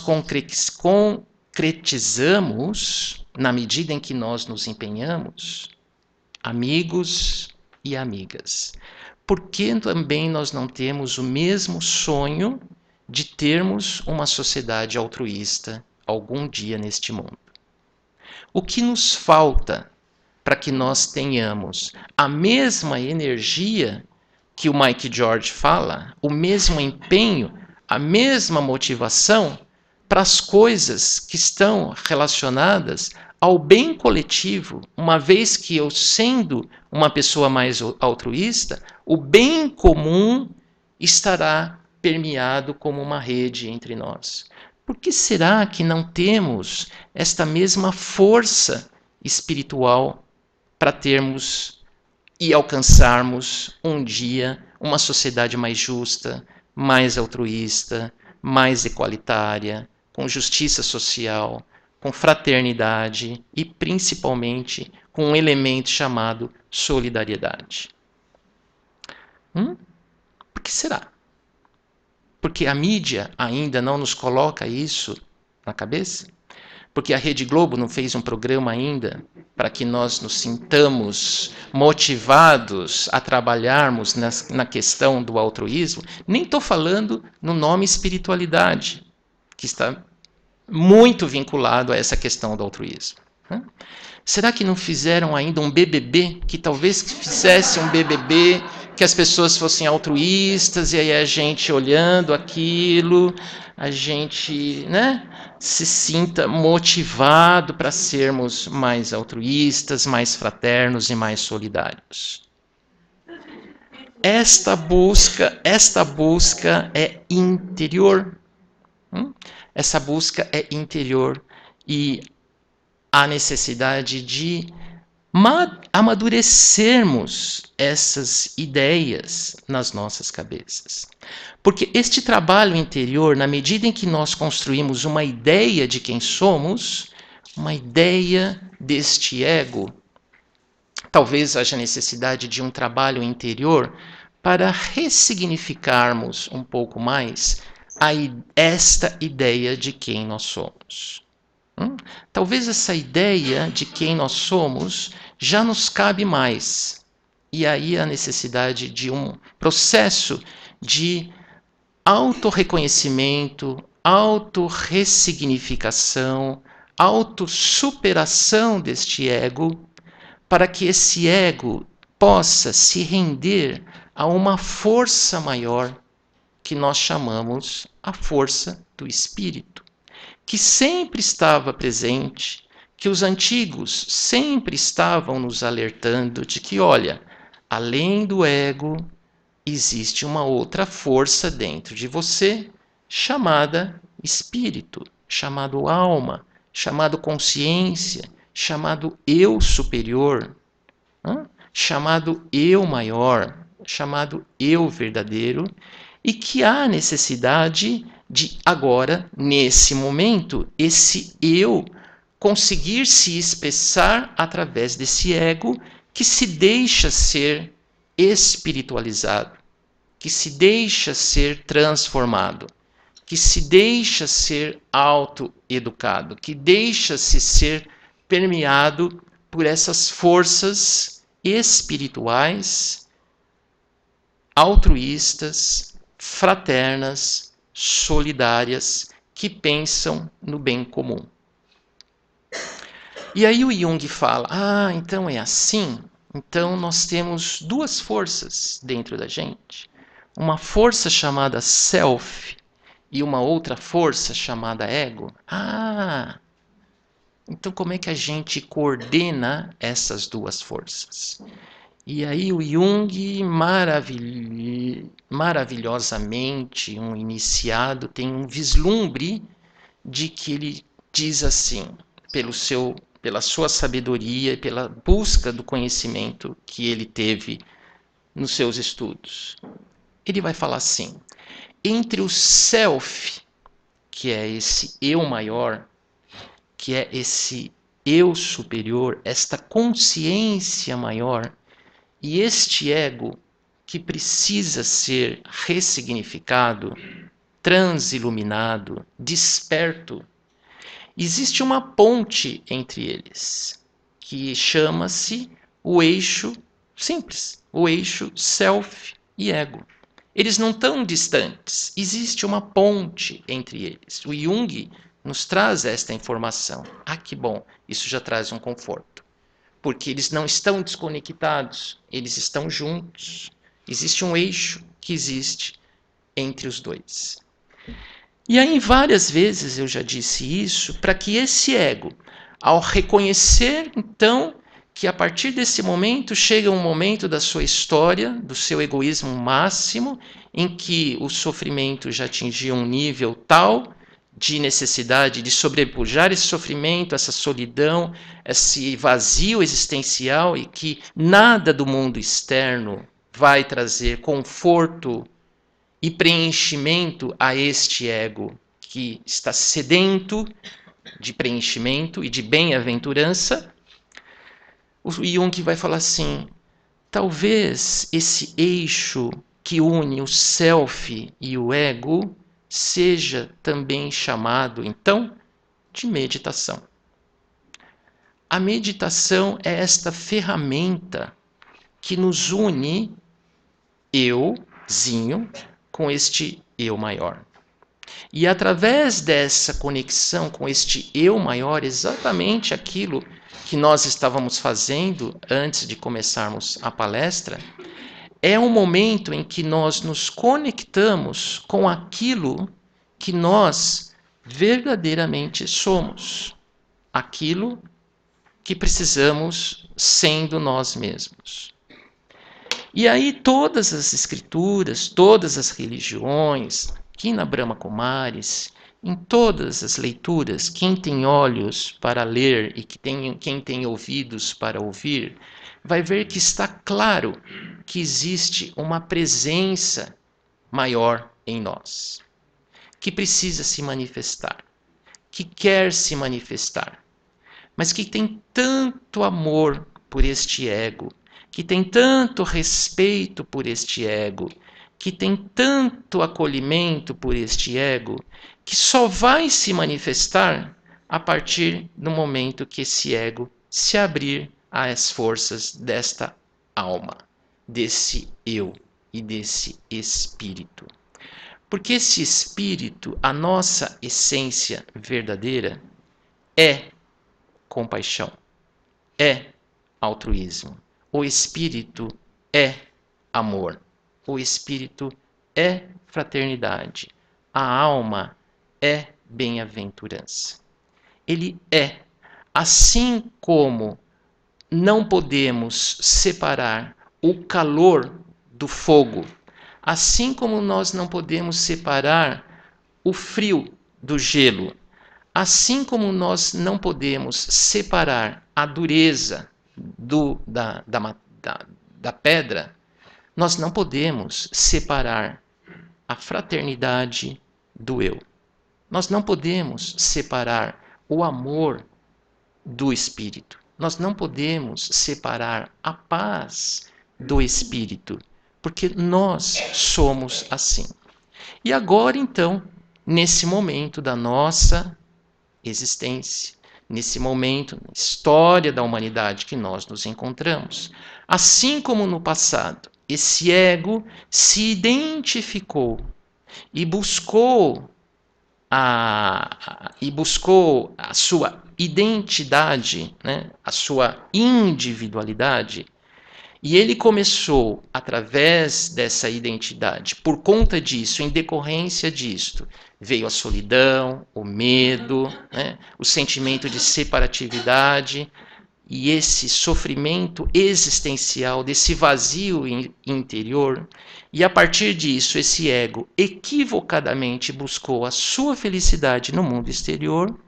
concretizamos na medida em que nós nos empenhamos, amigos e amigas, por que também nós não temos o mesmo sonho de termos uma sociedade altruísta algum dia neste mundo? O que nos falta para que nós tenhamos a mesma energia que o Mike George fala, o mesmo empenho, a mesma motivação para as coisas que estão relacionadas ao bem coletivo, uma vez que eu, sendo uma pessoa mais altruísta, o bem comum estará permeado como uma rede entre nós. Por que será que não temos esta mesma força espiritual para termos e alcançarmos um dia uma sociedade mais justa, mais altruísta, mais equalitária, com justiça social, com fraternidade e principalmente com um elemento chamado solidariedade? Hum? Por que será? Porque a mídia ainda não nos coloca isso na cabeça? Porque a Rede Globo não fez um programa ainda para que nós nos sintamos motivados a trabalharmos na, na questão do altruísmo? Nem estou falando no nome espiritualidade, que está muito vinculado a essa questão do altruísmo. Né? Será que não fizeram ainda um B B B? Que talvez fizesse um B B B que as pessoas fossem altruístas e aí a gente olhando aquilo, a gente, né, se sinta motivado para sermos mais altruístas, mais fraternos e mais solidários. Esta busca, esta busca é interior. Hum? Essa busca é interior e há necessidade de amadurecermos essas ideias nas nossas cabeças. Porque este trabalho interior, na medida em que nós construímos uma ideia de quem somos, uma ideia deste ego, talvez haja necessidade de um trabalho interior para ressignificarmos um pouco mais a, esta ideia de quem nós somos. Hum? Talvez essa ideia de quem nós somos já nos cabe mais. E aí a necessidade de um processo de autorreconhecimento, autorressignificação, autossuperação deste ego, para que esse ego possa se render a uma força maior que nós chamamos a força do espírito, que sempre estava presente, que os antigos sempre estavam nos alertando de que, olha, além do ego, existe uma outra força dentro de você, chamada espírito, chamado alma, chamado consciência, chamado eu superior, hein? Chamado eu maior, chamado eu verdadeiro, e que há necessidade de agora, nesse momento, esse eu conseguir se expressar através desse ego que se deixa ser espiritualizado, que se deixa ser transformado, que se deixa ser autoeducado, que deixa-se ser permeado por essas forças espirituais, altruístas, fraternas, solidárias, que pensam no bem comum. E aí o Jung fala, ah, então é assim? Então nós temos duas forças dentro da gente. Uma força chamada self e uma outra força chamada ego. Ah, então como é que a gente coordena essas duas forças? E aí o Jung, maravil... maravilhosamente, um iniciado, tem um vislumbre de que ele diz assim, pelo seu, pela sua sabedoria e pela busca do conhecimento que ele teve nos seus estudos. Ele vai falar assim, entre o self que é esse eu maior, que é esse eu superior, esta consciência maior, e este ego que precisa ser ressignificado, transiluminado, desperto, existe uma ponte entre eles, que chama-se o eixo simples, o eixo self e ego. Eles não estão distantes, existe uma ponte entre eles. O Jung nos traz esta informação. Ah, que bom, isso já traz um conforto. Porque eles não estão desconectados, eles estão juntos. Existe um eixo que existe entre os dois. E aí, várias vezes eu já disse isso, para que esse ego, ao reconhecer, então, que a partir desse momento chega um momento da sua história, do seu egoísmo máximo, em que o sofrimento já atingiu um nível tal de necessidade de sobrepujar esse sofrimento, essa solidão, esse vazio existencial, e que nada do mundo externo vai trazer conforto e preenchimento a este ego que está sedento de preenchimento e de bem-aventurança. O Jung vai falar assim, talvez esse eixo que une o self e o ego seja também chamado, então, de meditação. A meditação é esta ferramenta que nos une, euzinho, com este eu maior. E através dessa conexão com este eu maior, exatamente aquilo que nós estávamos fazendo antes de começarmos a palestra, é um momento em que nós nos conectamos com aquilo que nós verdadeiramente somos, aquilo que precisamos sendo nós mesmos. E aí todas as escrituras, todas as religiões, aqui na Brahma Kumaris, em todas as leituras, quem tem olhos para ler e que tem, quem tem ouvidos para ouvir, vai ver que está claro que existe uma presença maior em nós, que precisa se manifestar, que quer se manifestar, mas que tem tanto amor por este ego, que tem tanto respeito por este ego, que tem tanto acolhimento por este ego, que só vai se manifestar a partir do momento que esse ego se abrir às forças desta alma, desse eu e desse espírito. Porque esse espírito, a nossa essência verdadeira, é compaixão, é altruísmo. O espírito é amor. O espírito é fraternidade. A alma é bem-aventurança. Ele é, assim como não podemos separar o calor do fogo, assim como nós não podemos separar o frio do gelo, assim como nós não podemos separar a dureza do, da, da, da, da pedra, nós não podemos separar a fraternidade do eu. Nós não podemos separar o amor do espírito. Nós não podemos separar a paz do espírito, porque nós somos assim. E agora, então, nesse momento da nossa existência, nesse momento, na história da humanidade que nós nos encontramos, assim como no passado, esse ego se identificou e buscou a, e buscou a sua identidade, né, a sua individualidade, e ele começou, através dessa identidade, por conta disso, em decorrência disto, veio a solidão, o medo, né, o sentimento de separatividade, e esse sofrimento existencial, desse vazio interior, e a partir disso esse ego equivocadamente buscou a sua felicidade no mundo exterior.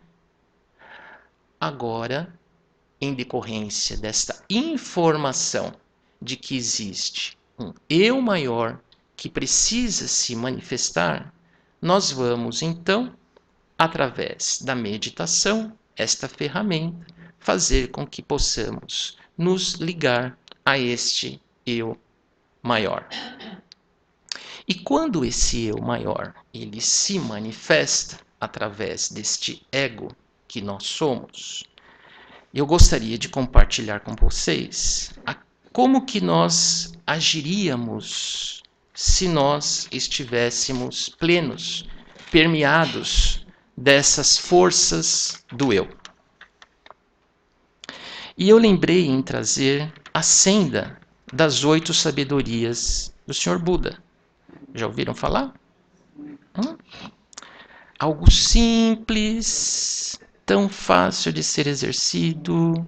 Agora, em decorrência desta informação de que existe um eu maior que precisa se manifestar, nós vamos então através da meditação, esta ferramenta, fazer com que possamos nos ligar a este eu maior. E quando esse eu maior ele se manifesta através deste ego que nós somos, eu gostaria de compartilhar com vocês a, como que nós agiríamos se nós estivéssemos plenos, permeados dessas forças do eu. E eu lembrei em trazer a senda das oito sabedorias do senhor Buda. Já ouviram falar? Hum? Algo simples, tão fácil de ser exercido,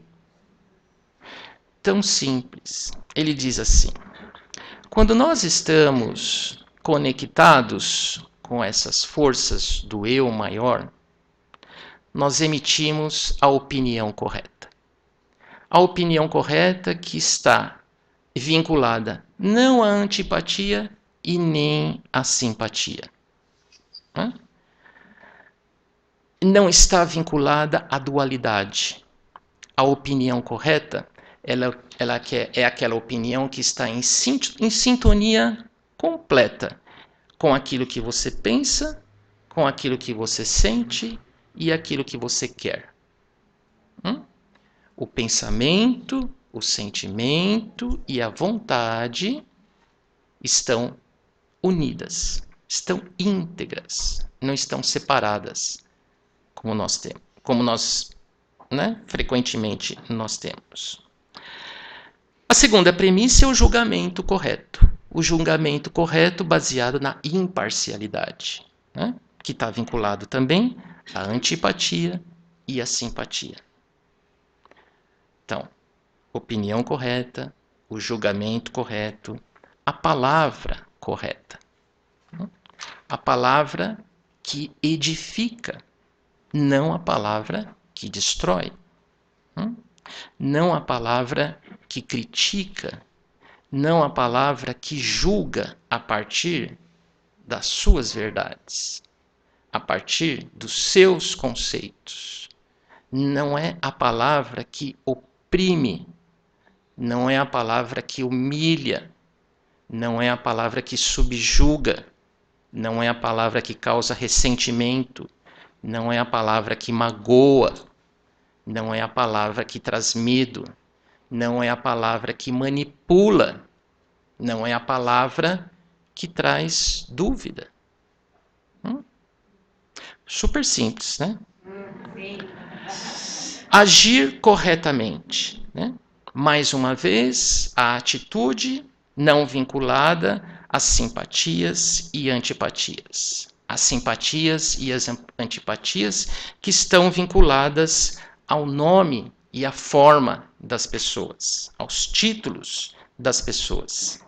tão simples. Ele diz assim: quando nós estamos conectados com essas forças do eu maior, nós emitimos a opinião correta. A opinião correta que está vinculada não à antipatia e nem à simpatia. Hã? Não está vinculada à dualidade. A opinião correta, ela, ela é aquela opinião que está em, em sintonia completa com aquilo que você pensa, com aquilo que você sente e aquilo que você quer. Hum? O pensamento, o sentimento e a vontade estão unidas, estão íntegras, não estão separadas, como nós temos, como nós, né, frequentemente nós temos. A segunda premissa é o julgamento correto. O julgamento correto baseado na imparcialidade, né, que está vinculado também à antipatia e à simpatia. Então, opinião correta, o julgamento correto, a palavra correta. A palavra que edifica, não a palavra que destrói. Não a palavra que critica, não a palavra que julga a partir das suas verdades, a partir dos seus conceitos. Não é a palavra que oprime, não é a palavra que humilha, não é a palavra que subjuga, não é a palavra que causa ressentimento, não é a palavra que magoa, não é a palavra que traz medo, não é a palavra que manipula, não é a palavra que traz dúvida. Hum? Super simples, né? Sim. Agir corretamente, né? Mais uma vez, a atitude não vinculada às simpatias e antipatias. As simpatias e as antipatias que estão vinculadas ao nome e à forma das pessoas, aos títulos das pessoas.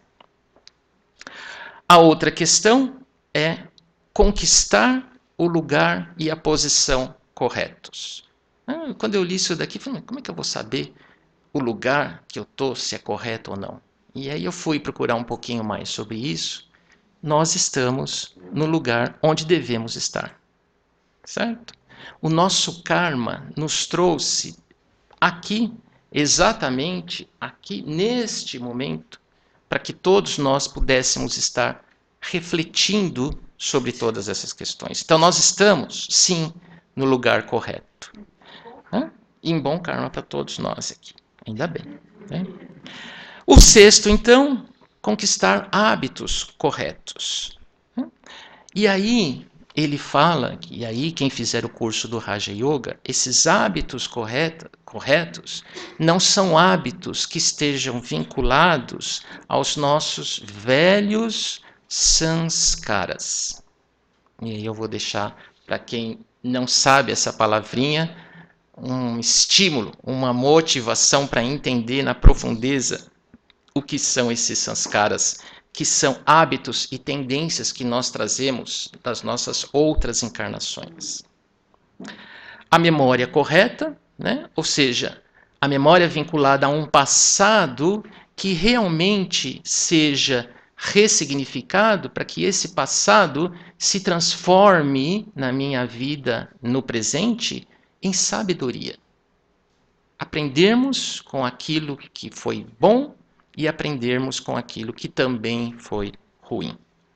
A outra questão é conquistar o lugar e a posição corretos. Quando eu li isso daqui, eu falei, como é que eu vou saber o lugar que eu estou, se é correto ou não? E aí eu fui procurar um pouquinho mais sobre isso. Nós estamos no lugar onde devemos estar, certo? O nosso karma nos trouxe aqui, exatamente aqui, neste momento, para que todos nós pudéssemos estar refletindo sobre todas essas questões. Então nós estamos, sim, no lugar correto. Hã? E em bom karma para todos nós aqui, ainda bem. Né? O sexto, então, conquistar hábitos corretos. E aí ele fala, e aí quem fizer o curso do Raja Yoga, esses hábitos correta, corretos não são hábitos que estejam vinculados aos nossos velhos sanskaras. E aí eu vou deixar para quem não sabe essa palavrinha, um estímulo, uma motivação para entender na profundeza o que são esses sanskaras, que são hábitos e tendências que nós trazemos das nossas outras encarnações. A memória correta, né? Ou seja, a memória vinculada a um passado que realmente seja ressignificado para que esse passado se transforme na minha vida, no presente, em sabedoria. Aprendermos com aquilo que foi bom e aprendermos com aquilo que também foi ruim.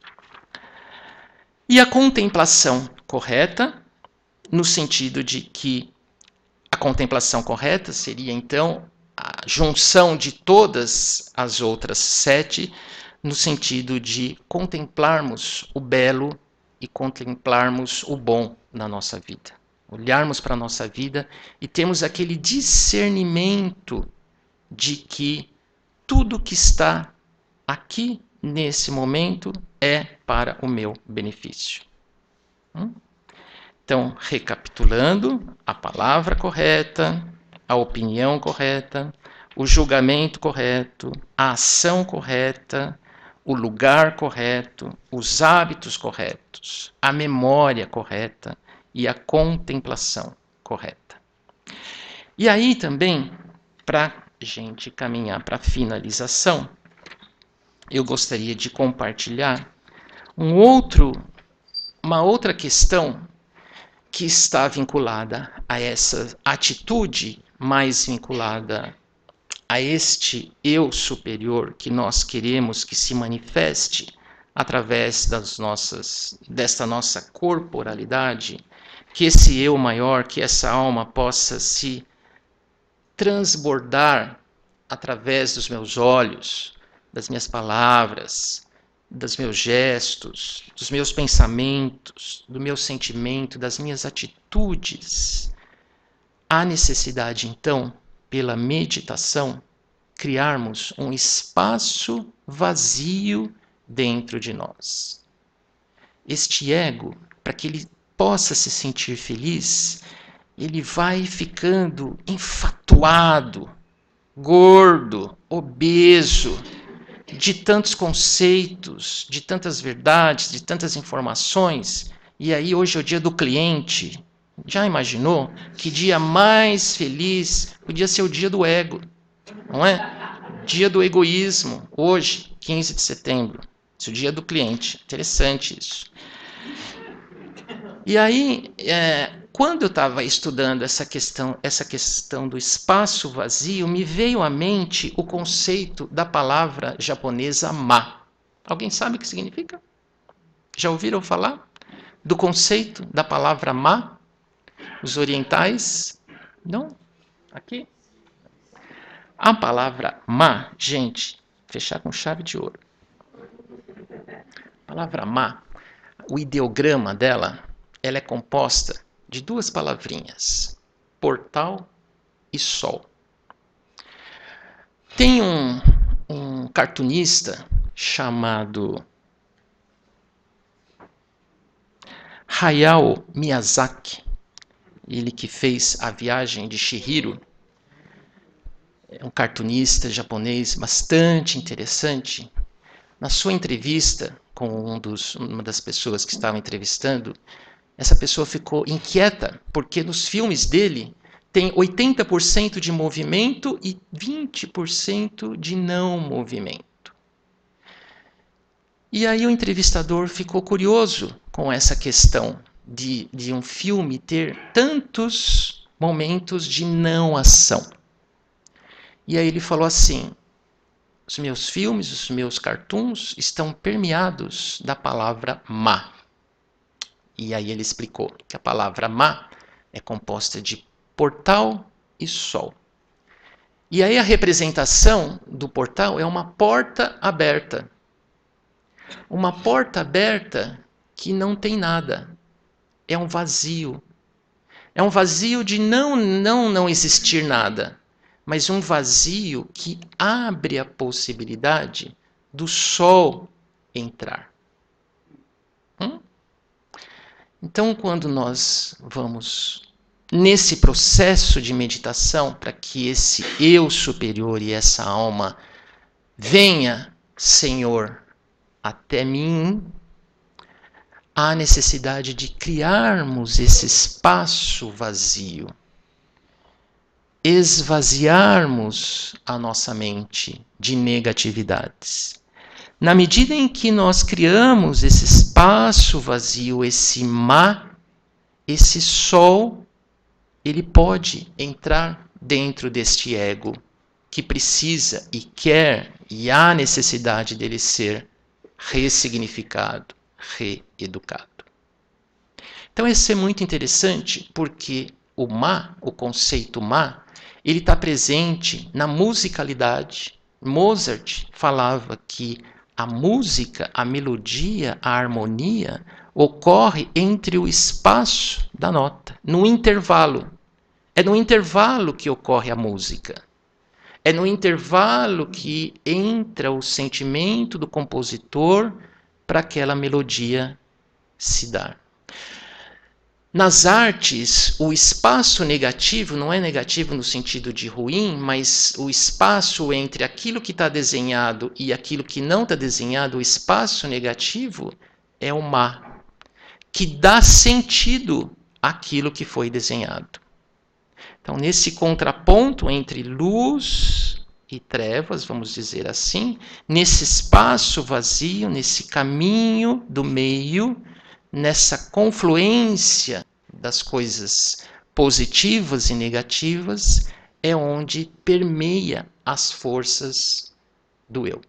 E a contemplação correta, no sentido de que a contemplação correta seria, então, a junção de todas as outras sete, no sentido de contemplarmos o belo e contemplarmos o bom na nossa vida. Olharmos para a nossa vida e termos aquele discernimento de que tudo que está aqui, nesse momento, é para o meu benefício. Então, recapitulando, a palavra correta, a opinião correta, o julgamento correto, a ação correta, o lugar correto, os hábitos corretos, a memória correta e a contemplação correta. E aí também, para a gente caminhar para a finalização, eu gostaria de compartilhar um outro, uma outra questão que está vinculada a essa atitude, mais vinculada a este eu superior que nós queremos que se manifeste através das nossas, desta nossa corporalidade, que esse eu maior, que essa alma possa se transbordar através dos meus olhos, das minhas palavras, dos meus gestos, dos meus pensamentos, do meu sentimento, das minhas atitudes. Há necessidade, então, pela meditação, criarmos um espaço vazio dentro de nós. Este ego, para que ele possa se sentir feliz, ele vai ficando enfatuado, gordo, obeso, de tantos conceitos, de tantas verdades, de tantas informações. E aí hoje é o dia do cliente. Já imaginou que dia mais feliz podia ser o dia do ego, não é? Dia do egoísmo, hoje, quinze de setembro. Esse é o dia do cliente. Interessante isso. E aí, é, quando eu estava estudando essa questão, essa questão do espaço vazio, me veio à mente o conceito da palavra japonesa ma. Alguém sabe o que significa? Já ouviram falar do conceito da palavra ma? Os orientais? Não? Aqui? A palavra ma, gente, fechar com chave de ouro. A palavra ma, o ideograma dela, ela é composta de duas palavrinhas, portal e sol. Tem um, um cartunista chamado Hayao Miyazaki, ele que fez A Viagem de Chihiro, é um cartunista japonês bastante interessante. Na sua entrevista com um dos, uma das pessoas que estava entrevistando, essa pessoa ficou inquieta, porque nos filmes dele tem oitenta por cento de movimento e vinte por cento de não movimento. E aí o entrevistador ficou curioso com essa questão de, de um filme ter tantos momentos de não ação. E aí ele falou assim: os meus filmes, os meus cartoons estão permeados da palavra ma. E aí ele explicou que a palavra ma é composta de portal e sol. E aí a representação do portal é uma porta aberta. Uma porta aberta que não tem nada. É um vazio. É um vazio de não, não, não existir nada, mas um vazio que abre a possibilidade do sol entrar. Hum? Então, quando nós vamos nesse processo de meditação, para que esse eu superior e essa alma venha, Senhor, até mim, há necessidade de criarmos esse espaço vazio, esvaziarmos a nossa mente de negatividades, Na medida em que nós criamos esse espaço vazio, esse Ma, esse Sol, ele pode entrar dentro deste ego que precisa e quer e há necessidade dele ser ressignificado, reeducado. Então isso é muito interessante porque o Ma, o conceito Ma, ele está presente na musicalidade. Mozart falava que a música, a melodia, a harmonia ocorre entre o espaço da nota, no intervalo. É no intervalo que ocorre a música. É no intervalo que entra o sentimento do compositor para aquela melodia se dar. Nas artes, o espaço negativo não é negativo no sentido de ruim, mas o espaço entre aquilo que está desenhado e aquilo que não está desenhado, o espaço negativo é o Ma, que dá sentido àquilo que foi desenhado. Então, nesse contraponto entre luz e trevas, vamos dizer assim, nesse espaço vazio, nesse caminho do meio, nessa confluência das coisas positivas e negativas, é onde permeia as forças do eu.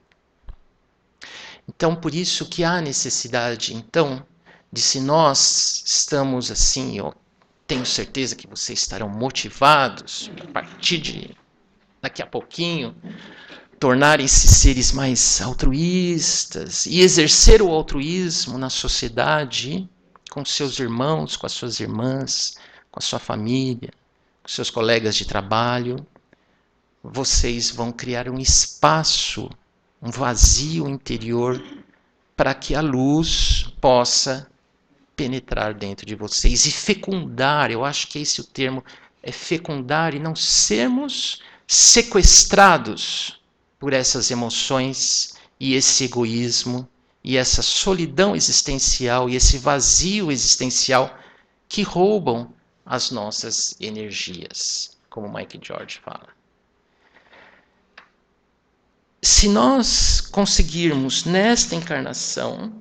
Então, por isso que há necessidade, então, de se nós estamos assim, ó, tenho certeza que vocês estarão motivados a partir de daqui a pouquinho, tornarem-se seres mais altruístas e exercer o altruísmo na sociedade, com seus irmãos, com as suas irmãs, com a sua família, com seus colegas de trabalho. Vocês vão criar um espaço, um vazio interior para que a luz possa penetrar dentro de vocês e fecundar, eu acho que esse é o termo, é fecundar e não sermos sequestrados por essas emoções e esse egoísmo e essa solidão existencial e esse vazio existencial que roubam as nossas energias, como Mike George fala. Se nós conseguirmos nesta encarnação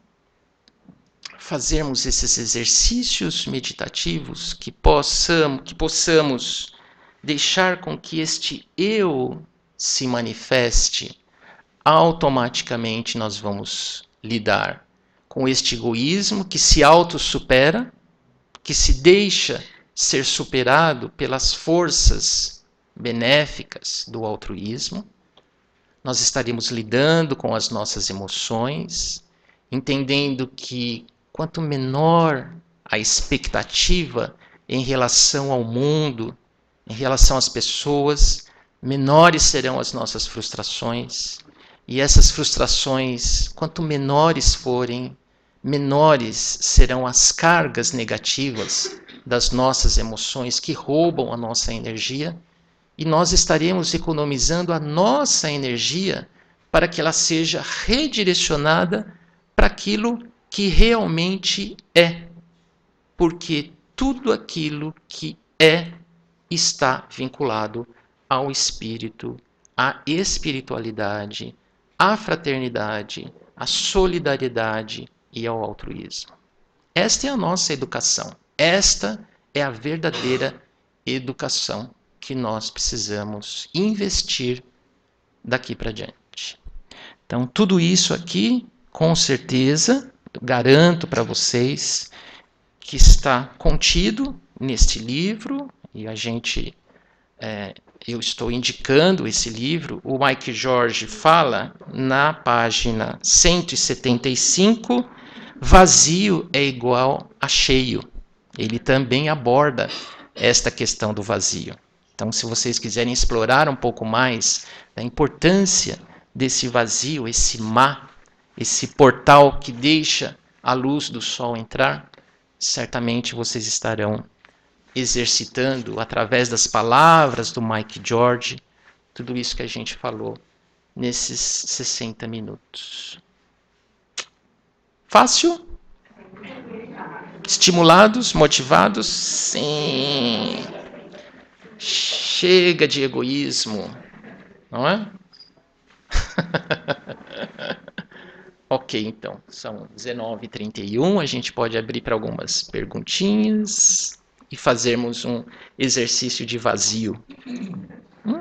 fazermos esses exercícios meditativos que possamos, que possamos deixar com que este eu se manifeste, automaticamente nós vamos lidar com este egoísmo que se autossupera, que se deixa ser superado pelas forças benéficas do altruísmo. Nós estaremos lidando com as nossas emoções, entendendo que quanto menor a expectativa em relação ao mundo, em relação às pessoas, menores serão as nossas frustrações. E essas frustrações, quanto menores forem, menores serão as cargas negativas das nossas emoções que roubam a nossa energia. E nós estaremos economizando a nossa energia para que ela seja redirecionada para aquilo que realmente é, porque tudo aquilo que é está vinculado ao espírito, à espiritualidade, à fraternidade, à solidariedade e ao altruísmo. Esta é a nossa educação. Esta é a verdadeira educação que nós precisamos investir daqui para diante. Então, tudo isso aqui, com certeza, garanto para vocês que está contido neste livro, e a gente, é, eu estou indicando esse livro. O Mike George fala na página cento e setenta e cinco, vazio é igual a cheio. Ele também aborda esta questão do vazio. Então, se vocês quiserem explorar um pouco mais da importância desse vazio, esse Ma, esse portal que deixa a luz do sol entrar, certamente vocês estarão exercitando, através das palavras do Mike George, tudo isso que a gente falou nesses sessenta minutos. Fácil? Estimulados? Motivados? Sim. Chega de egoísmo, não é? Ok, então, são dezenove e trinta e um, a gente pode abrir para algumas perguntinhas e fazermos um exercício de vazio. Hum?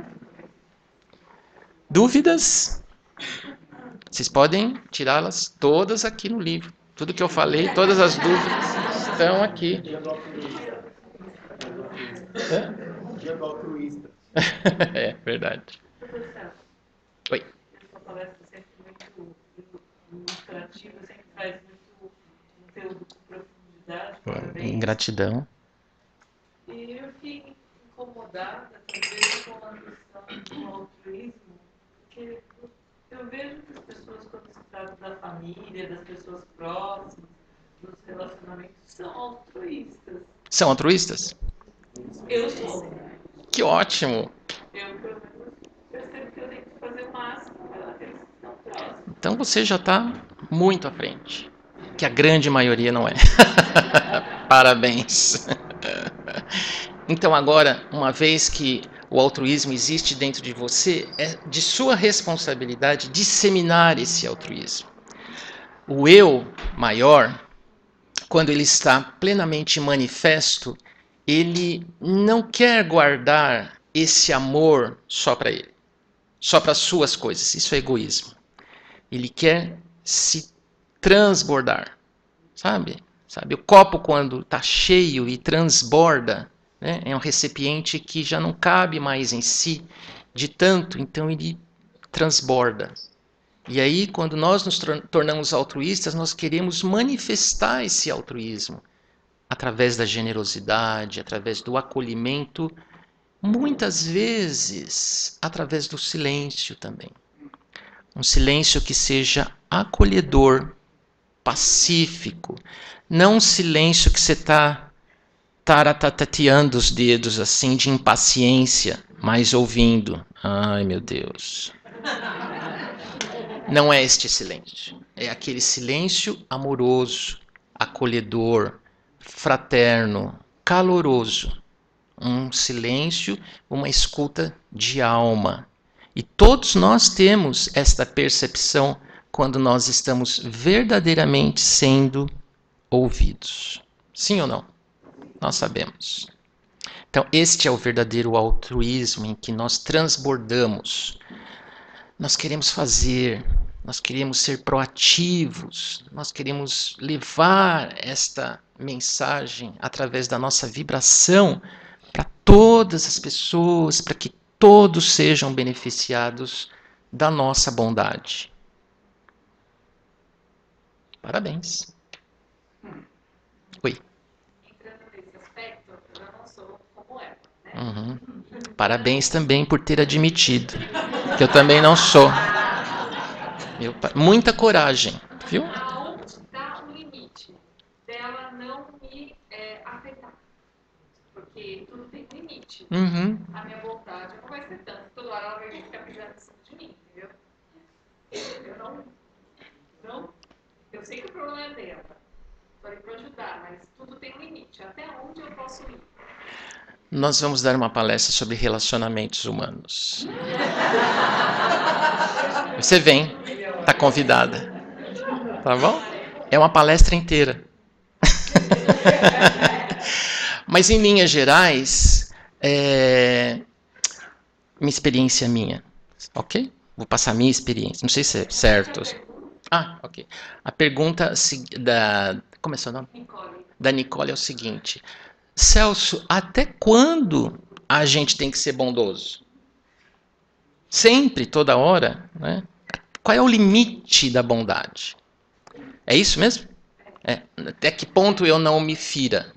Dúvidas? Vocês podem tirá-las todas aqui no livro. Tudo que eu falei, todas as dúvidas estão aqui. Dia do altruísta. É verdade. Oi. Essa palestra sempre muito ilustrativa, sempre traz muito conteúdo com profundidade. Parabéns. Gratidão. E eu fiquei incomodada também com a questão do altruísmo, porque eu vejo que as pessoas, quando se trata da família, das pessoas próximas, dos relacionamentos, são altruístas. São altruístas? Eu sou. Que ótimo! Eu, pelo menos, percebo que eu tenho que fazer o máximo para aqueles que estão próximos. Então você já está muito à frente. Que a grande maioria não é. Parabéns. Então agora, uma vez que o altruísmo existe dentro de você, é de sua responsabilidade disseminar esse altruísmo. O eu maior, quando ele está plenamente manifesto, ele não quer guardar esse amor só para ele, só para suas coisas. Isso é egoísmo. Ele quer se transbordar, sabe? Sabe? O copo, quando está cheio e transborda, né, é um recipiente que já não cabe mais em si de tanto, então ele transborda. E aí, quando nós nos tornamos altruístas, nós queremos manifestar esse altruísmo através da generosidade, através do acolhimento, muitas vezes através do silêncio também. Um silêncio que seja acolhedor, pacífico, não um silêncio que você está taratatateando os dedos assim de impaciência, mas ouvindo. Ai, meu Deus. Não é este silêncio. É aquele silêncio amoroso, acolhedor, fraterno, caloroso. Um silêncio, uma escuta de alma. E todos nós temos esta percepção quando nós estamos verdadeiramente sendo ouvidos. Sim ou não? Nós sabemos. Então, este é o verdadeiro altruísmo em que nós transbordamos. Nós queremos fazer, nós queremos ser proativos, nós queremos levar esta mensagem através da nossa vibração para todas as pessoas, para que todos sejam beneficiados da nossa bondade. Parabéns. Oi. Entrando nesse aspecto, eu não sou como ela, né? Uhum. Parabéns também por ter admitido que eu também não sou. Eu, muita coragem, viu? Aonde está o limite dela não me é, afetar? Porque tudo tem limite. Uhum. A minha vontade não vai ser tanto. Toda hora ela vai ficar pisando em cima de mim, entendeu? Eu não, não... Eu sei que o problema é dela. Estou ali para ajudar, mas tudo tem limite. Até onde eu posso ir? Nós vamos dar uma palestra sobre relacionamentos humanos. Você vem, está convidada. Tá bom? É uma palestra inteira. Mas em linhas gerais, é... minha experiência minha, ok? Vou passar a minha experiência. Não sei se é certo. Ah, ok. A pergunta da... Como é seu nome? Nicole. Da Nicole é o seguinte. Celso, até quando a gente tem que ser bondoso? Sempre, toda hora, né? Qual é o limite da bondade? É isso mesmo? É. Até que ponto eu não me fira?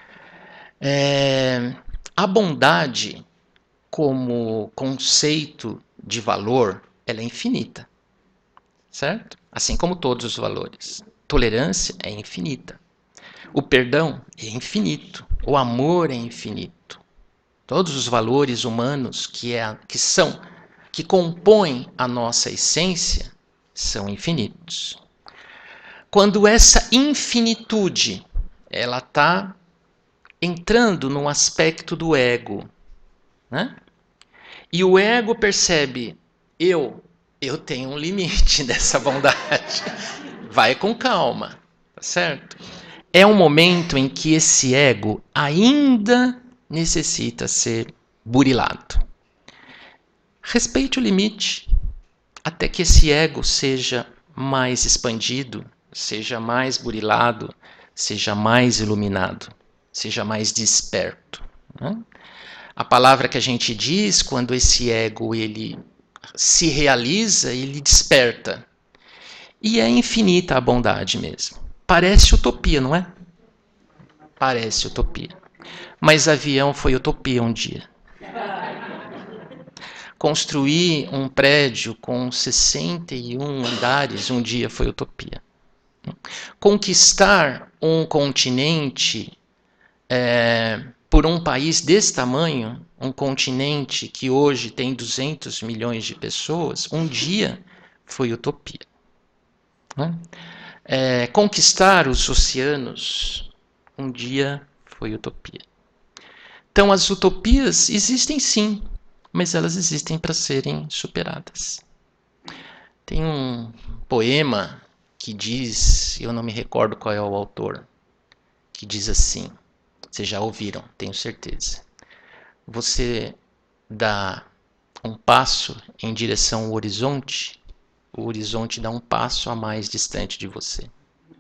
É, a bondade, como conceito de valor, ela é infinita. Certo? Assim como todos os valores. Tolerância é infinita. O perdão é infinito. O amor é infinito. Todos os valores humanos que, é, que são, que compõem a nossa essência, são infinitos. Quando essa infinitude ela está entrando no aspecto do ego, né? E o ego percebe, eu, eu tenho um limite dessa bondade. vai com calma, tá certo? É um momento em que esse ego ainda necessita ser burilado. Respeite o limite, até que esse ego seja mais expandido, seja mais burilado, seja mais iluminado, seja mais desperto, né? A palavra que a gente diz quando esse ego ele se realiza, ele desperta. E é infinita a bondade mesmo. Parece utopia, não é? Parece utopia. Mas avião foi utopia um dia. Construir um prédio com sessenta e um andares um dia foi utopia. Conquistar um continente é, por um país desse tamanho, um continente que hoje tem duzentos milhões de pessoas, um dia foi utopia. Né? É, conquistar os oceanos, um dia foi utopia. Então as utopias existem sim, mas elas existem para serem superadas. Tem um poema que diz, eu não me recordo qual é o autor, que diz assim, vocês já ouviram, tenho certeza. Você dá um passo em direção ao horizonte, o horizonte dá um passo a mais distante de você.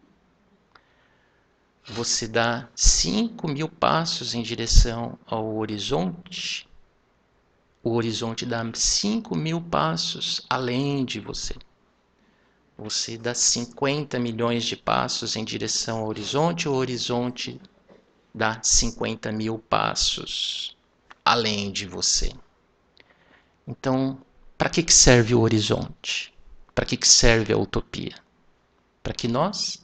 Você dá cinco mil passos em direção ao horizonte, o horizonte dá cinco mil passos além de você. Você dá cinquenta milhões de passos em direção ao horizonte, o horizonte dá cinquenta mil passos além de você. Então, para que serve o horizonte? Para que serve a utopia? Para que nós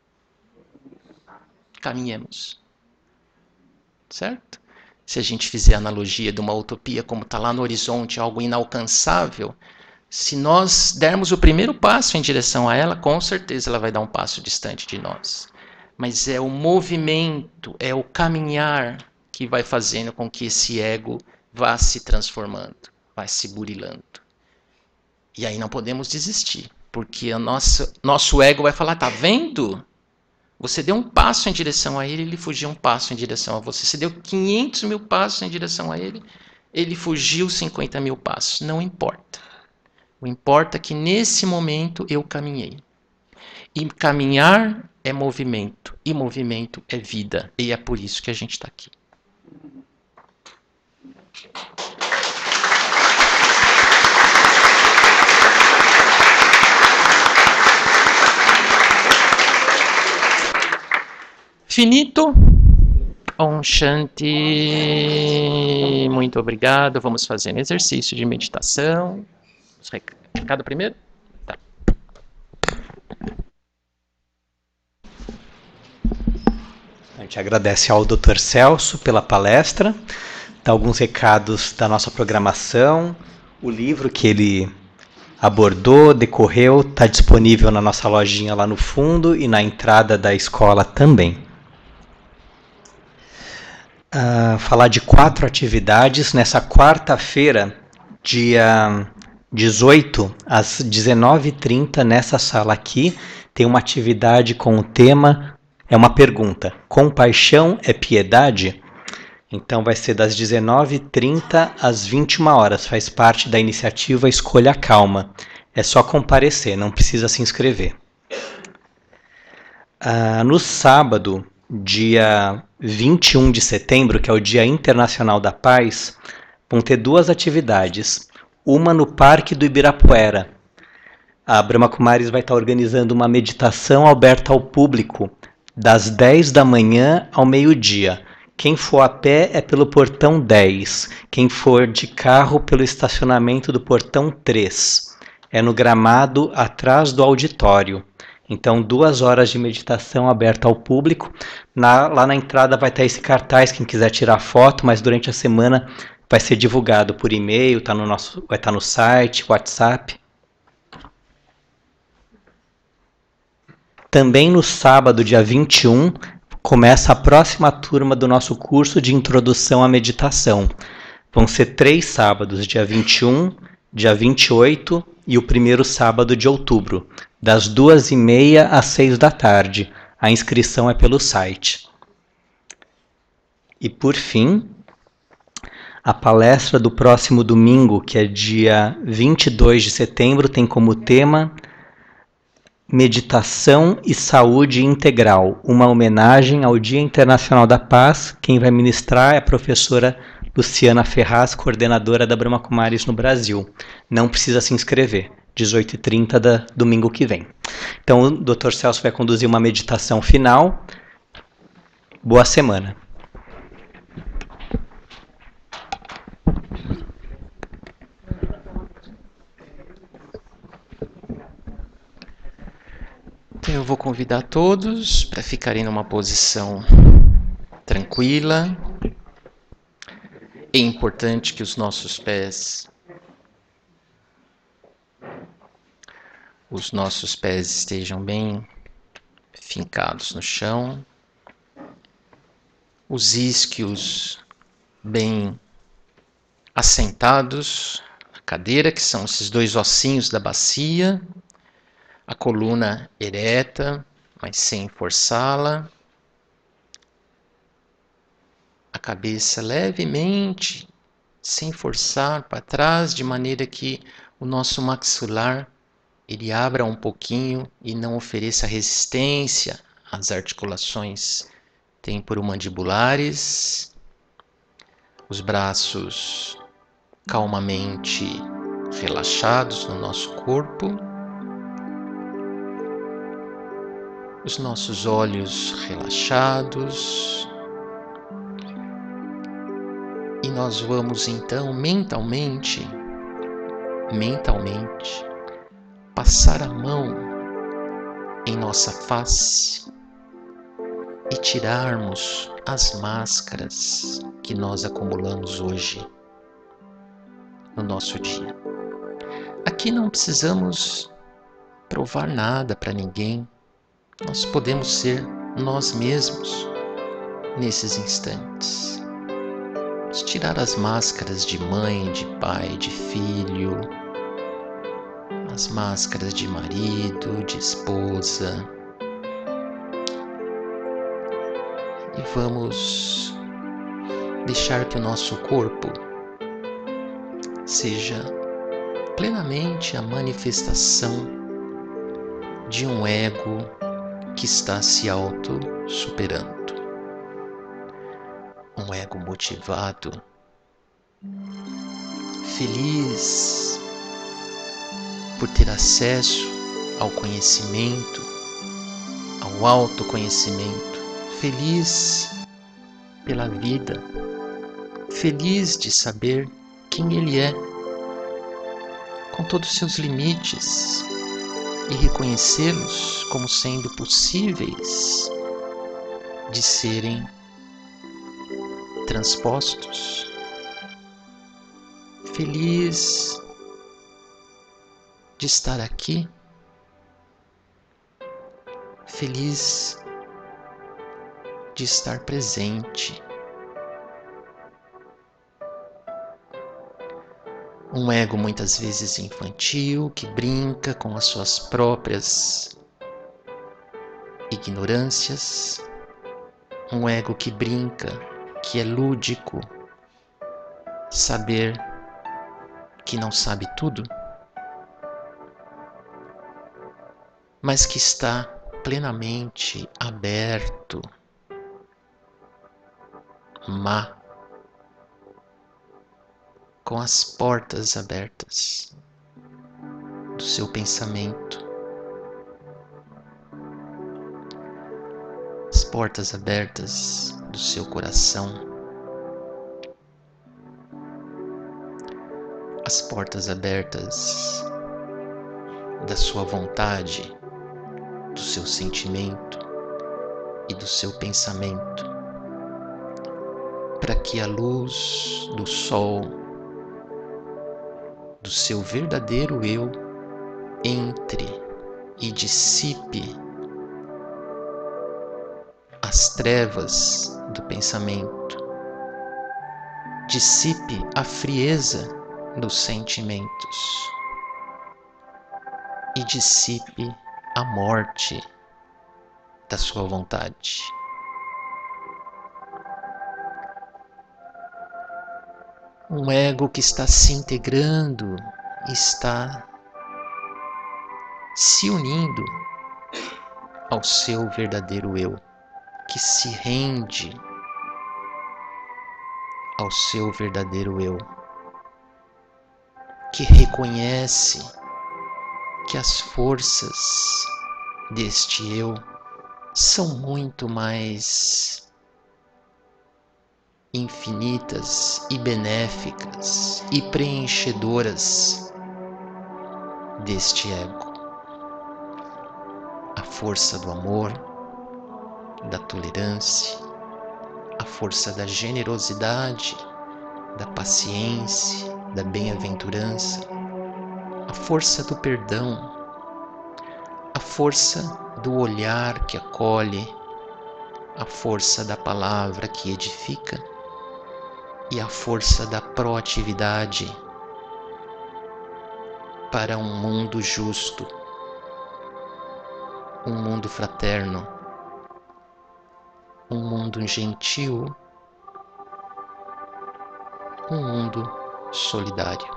caminhemos. Certo? Se a gente fizer a analogia de uma utopia como está lá no horizonte, algo inalcançável, se nós dermos o primeiro passo em direção a ela, com certeza ela vai dar um passo distante de nós. Mas é o movimento, é o caminhar que vai fazendo com que esse ego vá se transformando, vai se burilando. E aí não podemos desistir, porque o nosso, nosso ego vai falar, tá vendo? Você deu um passo em direção a ele, ele fugiu um passo em direção a você. Você deu quinhentos mil passos em direção a ele, ele fugiu cinquenta mil passos. Não importa. O importa é que nesse momento eu caminhei. E caminhar é movimento, e movimento é vida. E é por isso que a gente está aqui. Finito. Om Shanti. Muito obrigado. Vamos fazer um exercício de meditação. Recado primeiro? Tá. A gente agradece ao doutor Celso pela palestra, dá alguns recados da nossa programação, o livro que ele abordou, decorreu, está disponível na nossa lojinha lá no fundo e na entrada da escola também. Uh, falar de quatro atividades nessa quarta-feira, dia dezoito, às dezenove e trinta, nessa sala aqui, tem uma atividade com o tema, é uma pergunta, compaixão é piedade? Então vai ser das dezenove e trinta às vinte e uma horas, faz parte da iniciativa Escolha Calma. É só comparecer, não precisa se inscrever. Uh, no sábado, dia vinte e um de setembro, que é o Dia Internacional da Paz, vão ter duas atividades. Uma no Parque do Ibirapuera. A Brahma Kumaris vai estar organizando uma meditação aberta ao público, das dez da manhã ao meio-dia. Quem for a pé é pelo portão dez. Quem for de carro, pelo estacionamento do portão três. É no gramado atrás do auditório. Então, duas horas de meditação aberta ao público. Na, lá na entrada vai estar esse cartaz, quem quiser tirar foto, mas durante a semana vai ser divulgado por e-mail, tá no nosso, vai estar no site, WhatsApp. Também no sábado, dia vinte e um, começa a próxima turma do nosso curso de Introdução à Meditação. Vão ser três sábados, dia vinte e um, dia vinte e oito e o primeiro sábado de outubro. das duas e meia às seis da tarde. A inscrição é pelo site. E por fim, a palestra do próximo domingo, que é dia vinte e dois de setembro, tem como tema Meditação e Saúde Integral, uma homenagem ao Dia Internacional da Paz. Quem vai ministrar é a professora Luciana Ferraz, coordenadora da Brahma Kumaris no Brasil. Não precisa se inscrever, dezoito e trinta da domingo que vem. Então o doutor Celso vai conduzir uma meditação final. Boa semana. Então eu vou convidar todos para ficarem numa posição tranquila. É importante que os nossos pés, os nossos pés estejam bem fincados no chão, os isquios bem assentados na cadeira, que são esses dois ossinhos da bacia, a coluna ereta, mas sem forçá-la, a cabeça levemente, sem forçar para trás, de maneira que o nosso maxilar ele abra um pouquinho e não ofereça resistência às articulações temporomandibulares. Os braços calmamente relaxados no nosso corpo. Os nossos olhos relaxados. E nós vamos então mentalmente, mentalmente, passar a mão em nossa face e tirarmos as máscaras que nós acumulamos hoje no nosso dia. Aqui não precisamos provar nada para ninguém. Nós podemos ser nós mesmos nesses instantes. Vamos tirar as máscaras de mãe, de pai, de filho, as máscaras de marido, de esposa. E vamos deixar que o nosso corpo seja plenamente a manifestação de um ego que está se auto-superando. Um ego motivado, feliz por ter acesso ao conhecimento, ao autoconhecimento, feliz pela vida, feliz de saber quem ele é, com todos os seus limites, e reconhecê-los como sendo possíveis de serem transpostos. Feliz de estar aqui, feliz de estar presente. Um ego muitas vezes infantil que brinca com as suas próprias ignorâncias. Um ego que brinca, que é lúdico, saber que não sabe tudo, mas que está plenamente aberto, má, com as portas abertas do seu pensamento, as portas abertas do seu coração, as portas abertas da sua vontade, do seu sentimento e do seu pensamento, para que a luz do sol do seu verdadeiro eu entre e dissipe as trevas do pensamento, dissipe a frieza dos sentimentos e dissipe a morte da sua vontade. Um ego que está se integrando, está se unindo ao seu verdadeiro eu, que se rende ao seu verdadeiro eu, que reconhece que as forças deste eu são muito mais infinitas e benéficas e preenchedoras deste ego. A força do amor, da tolerância, a força da generosidade, da paciência, da bem-aventurança, a força do perdão, a força do olhar que acolhe, a força da palavra que edifica e a força da proatividade para um mundo justo, um mundo fraterno, um mundo gentil, um mundo solidário.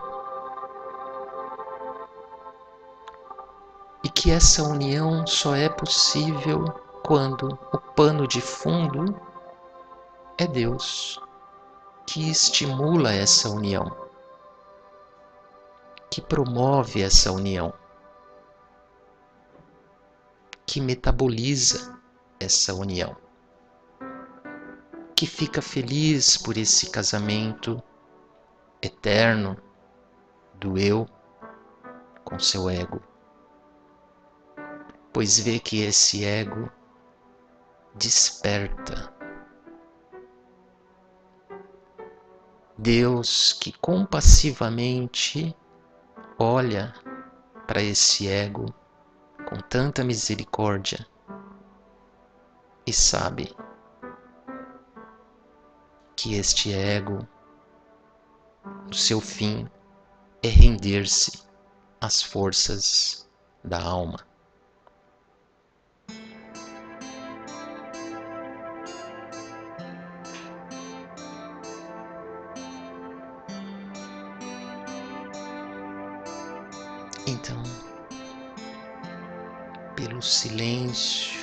E que essa união só é possível quando o pano de fundo é Deus, que estimula essa união, que promove essa união, que metaboliza essa união, que fica feliz por esse casamento eterno do eu com seu ego, pois vê que esse ego desperta. Deus que compassivamente olha para esse ego com tanta misericórdia e sabe que este ego, o seu fim é render-se às forças da alma. Então, pelo silêncio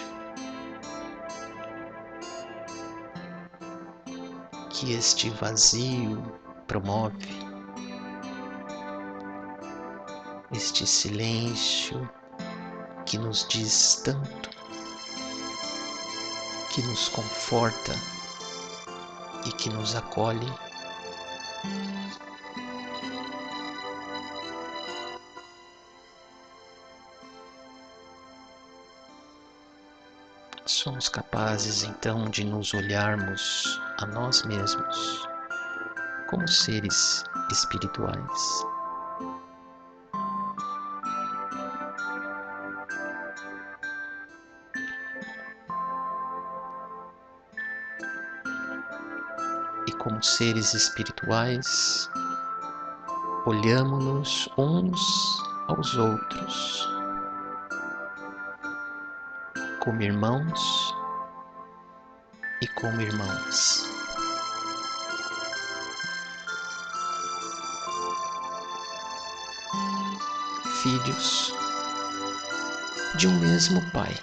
que este vazio promove, este silêncio que nos diz tanto, que nos conforta e que nos acolhe, somos capazes então de nos olharmos a nós mesmos como seres espirituais. E como seres espirituais, olhamo-nos uns aos outros como irmãos e como irmãs. Filhos de um mesmo Pai.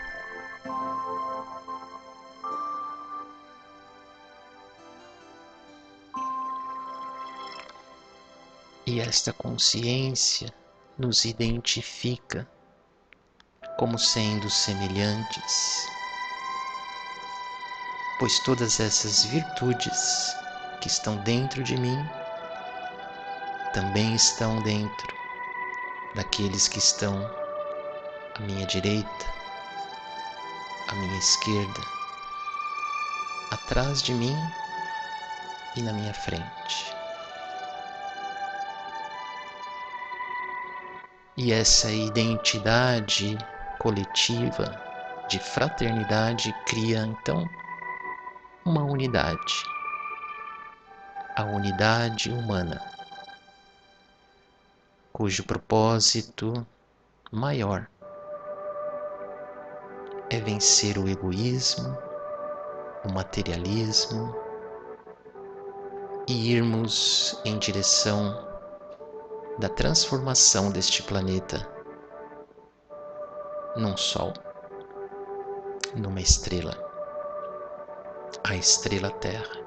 E esta consciência nos identifica como sendo semelhantes, pois todas essas virtudes que estão dentro de mim também estão dentro daqueles que estão à minha direita, à minha esquerda, atrás de mim e na minha frente. E essa identidade coletiva de fraternidade cria então uma unidade, a unidade humana, cujo propósito maior é vencer o egoísmo, o materialismo e irmos em direção da transformação deste planeta num sol, numa estrela, a estrela Terra.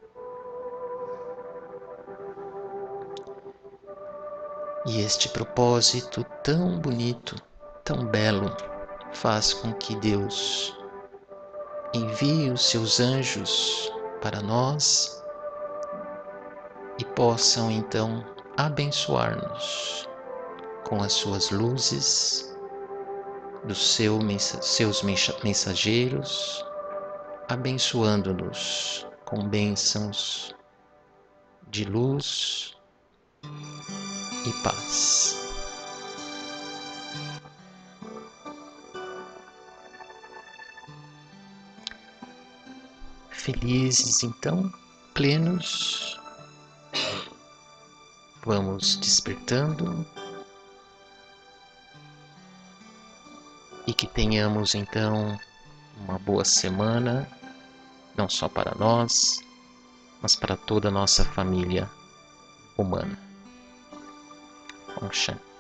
E este propósito tão bonito, tão belo, faz com que Deus envie os seus anjos para nós e possam então abençoar-nos com as suas luzes, dos seu, seus mensageiros, abençoando-nos com bênçãos de luz e paz. Felizes então, plenos, vamos despertando e que tenhamos então uma boa semana, não só para nós, mas para toda a nossa família humana. Om Shanti.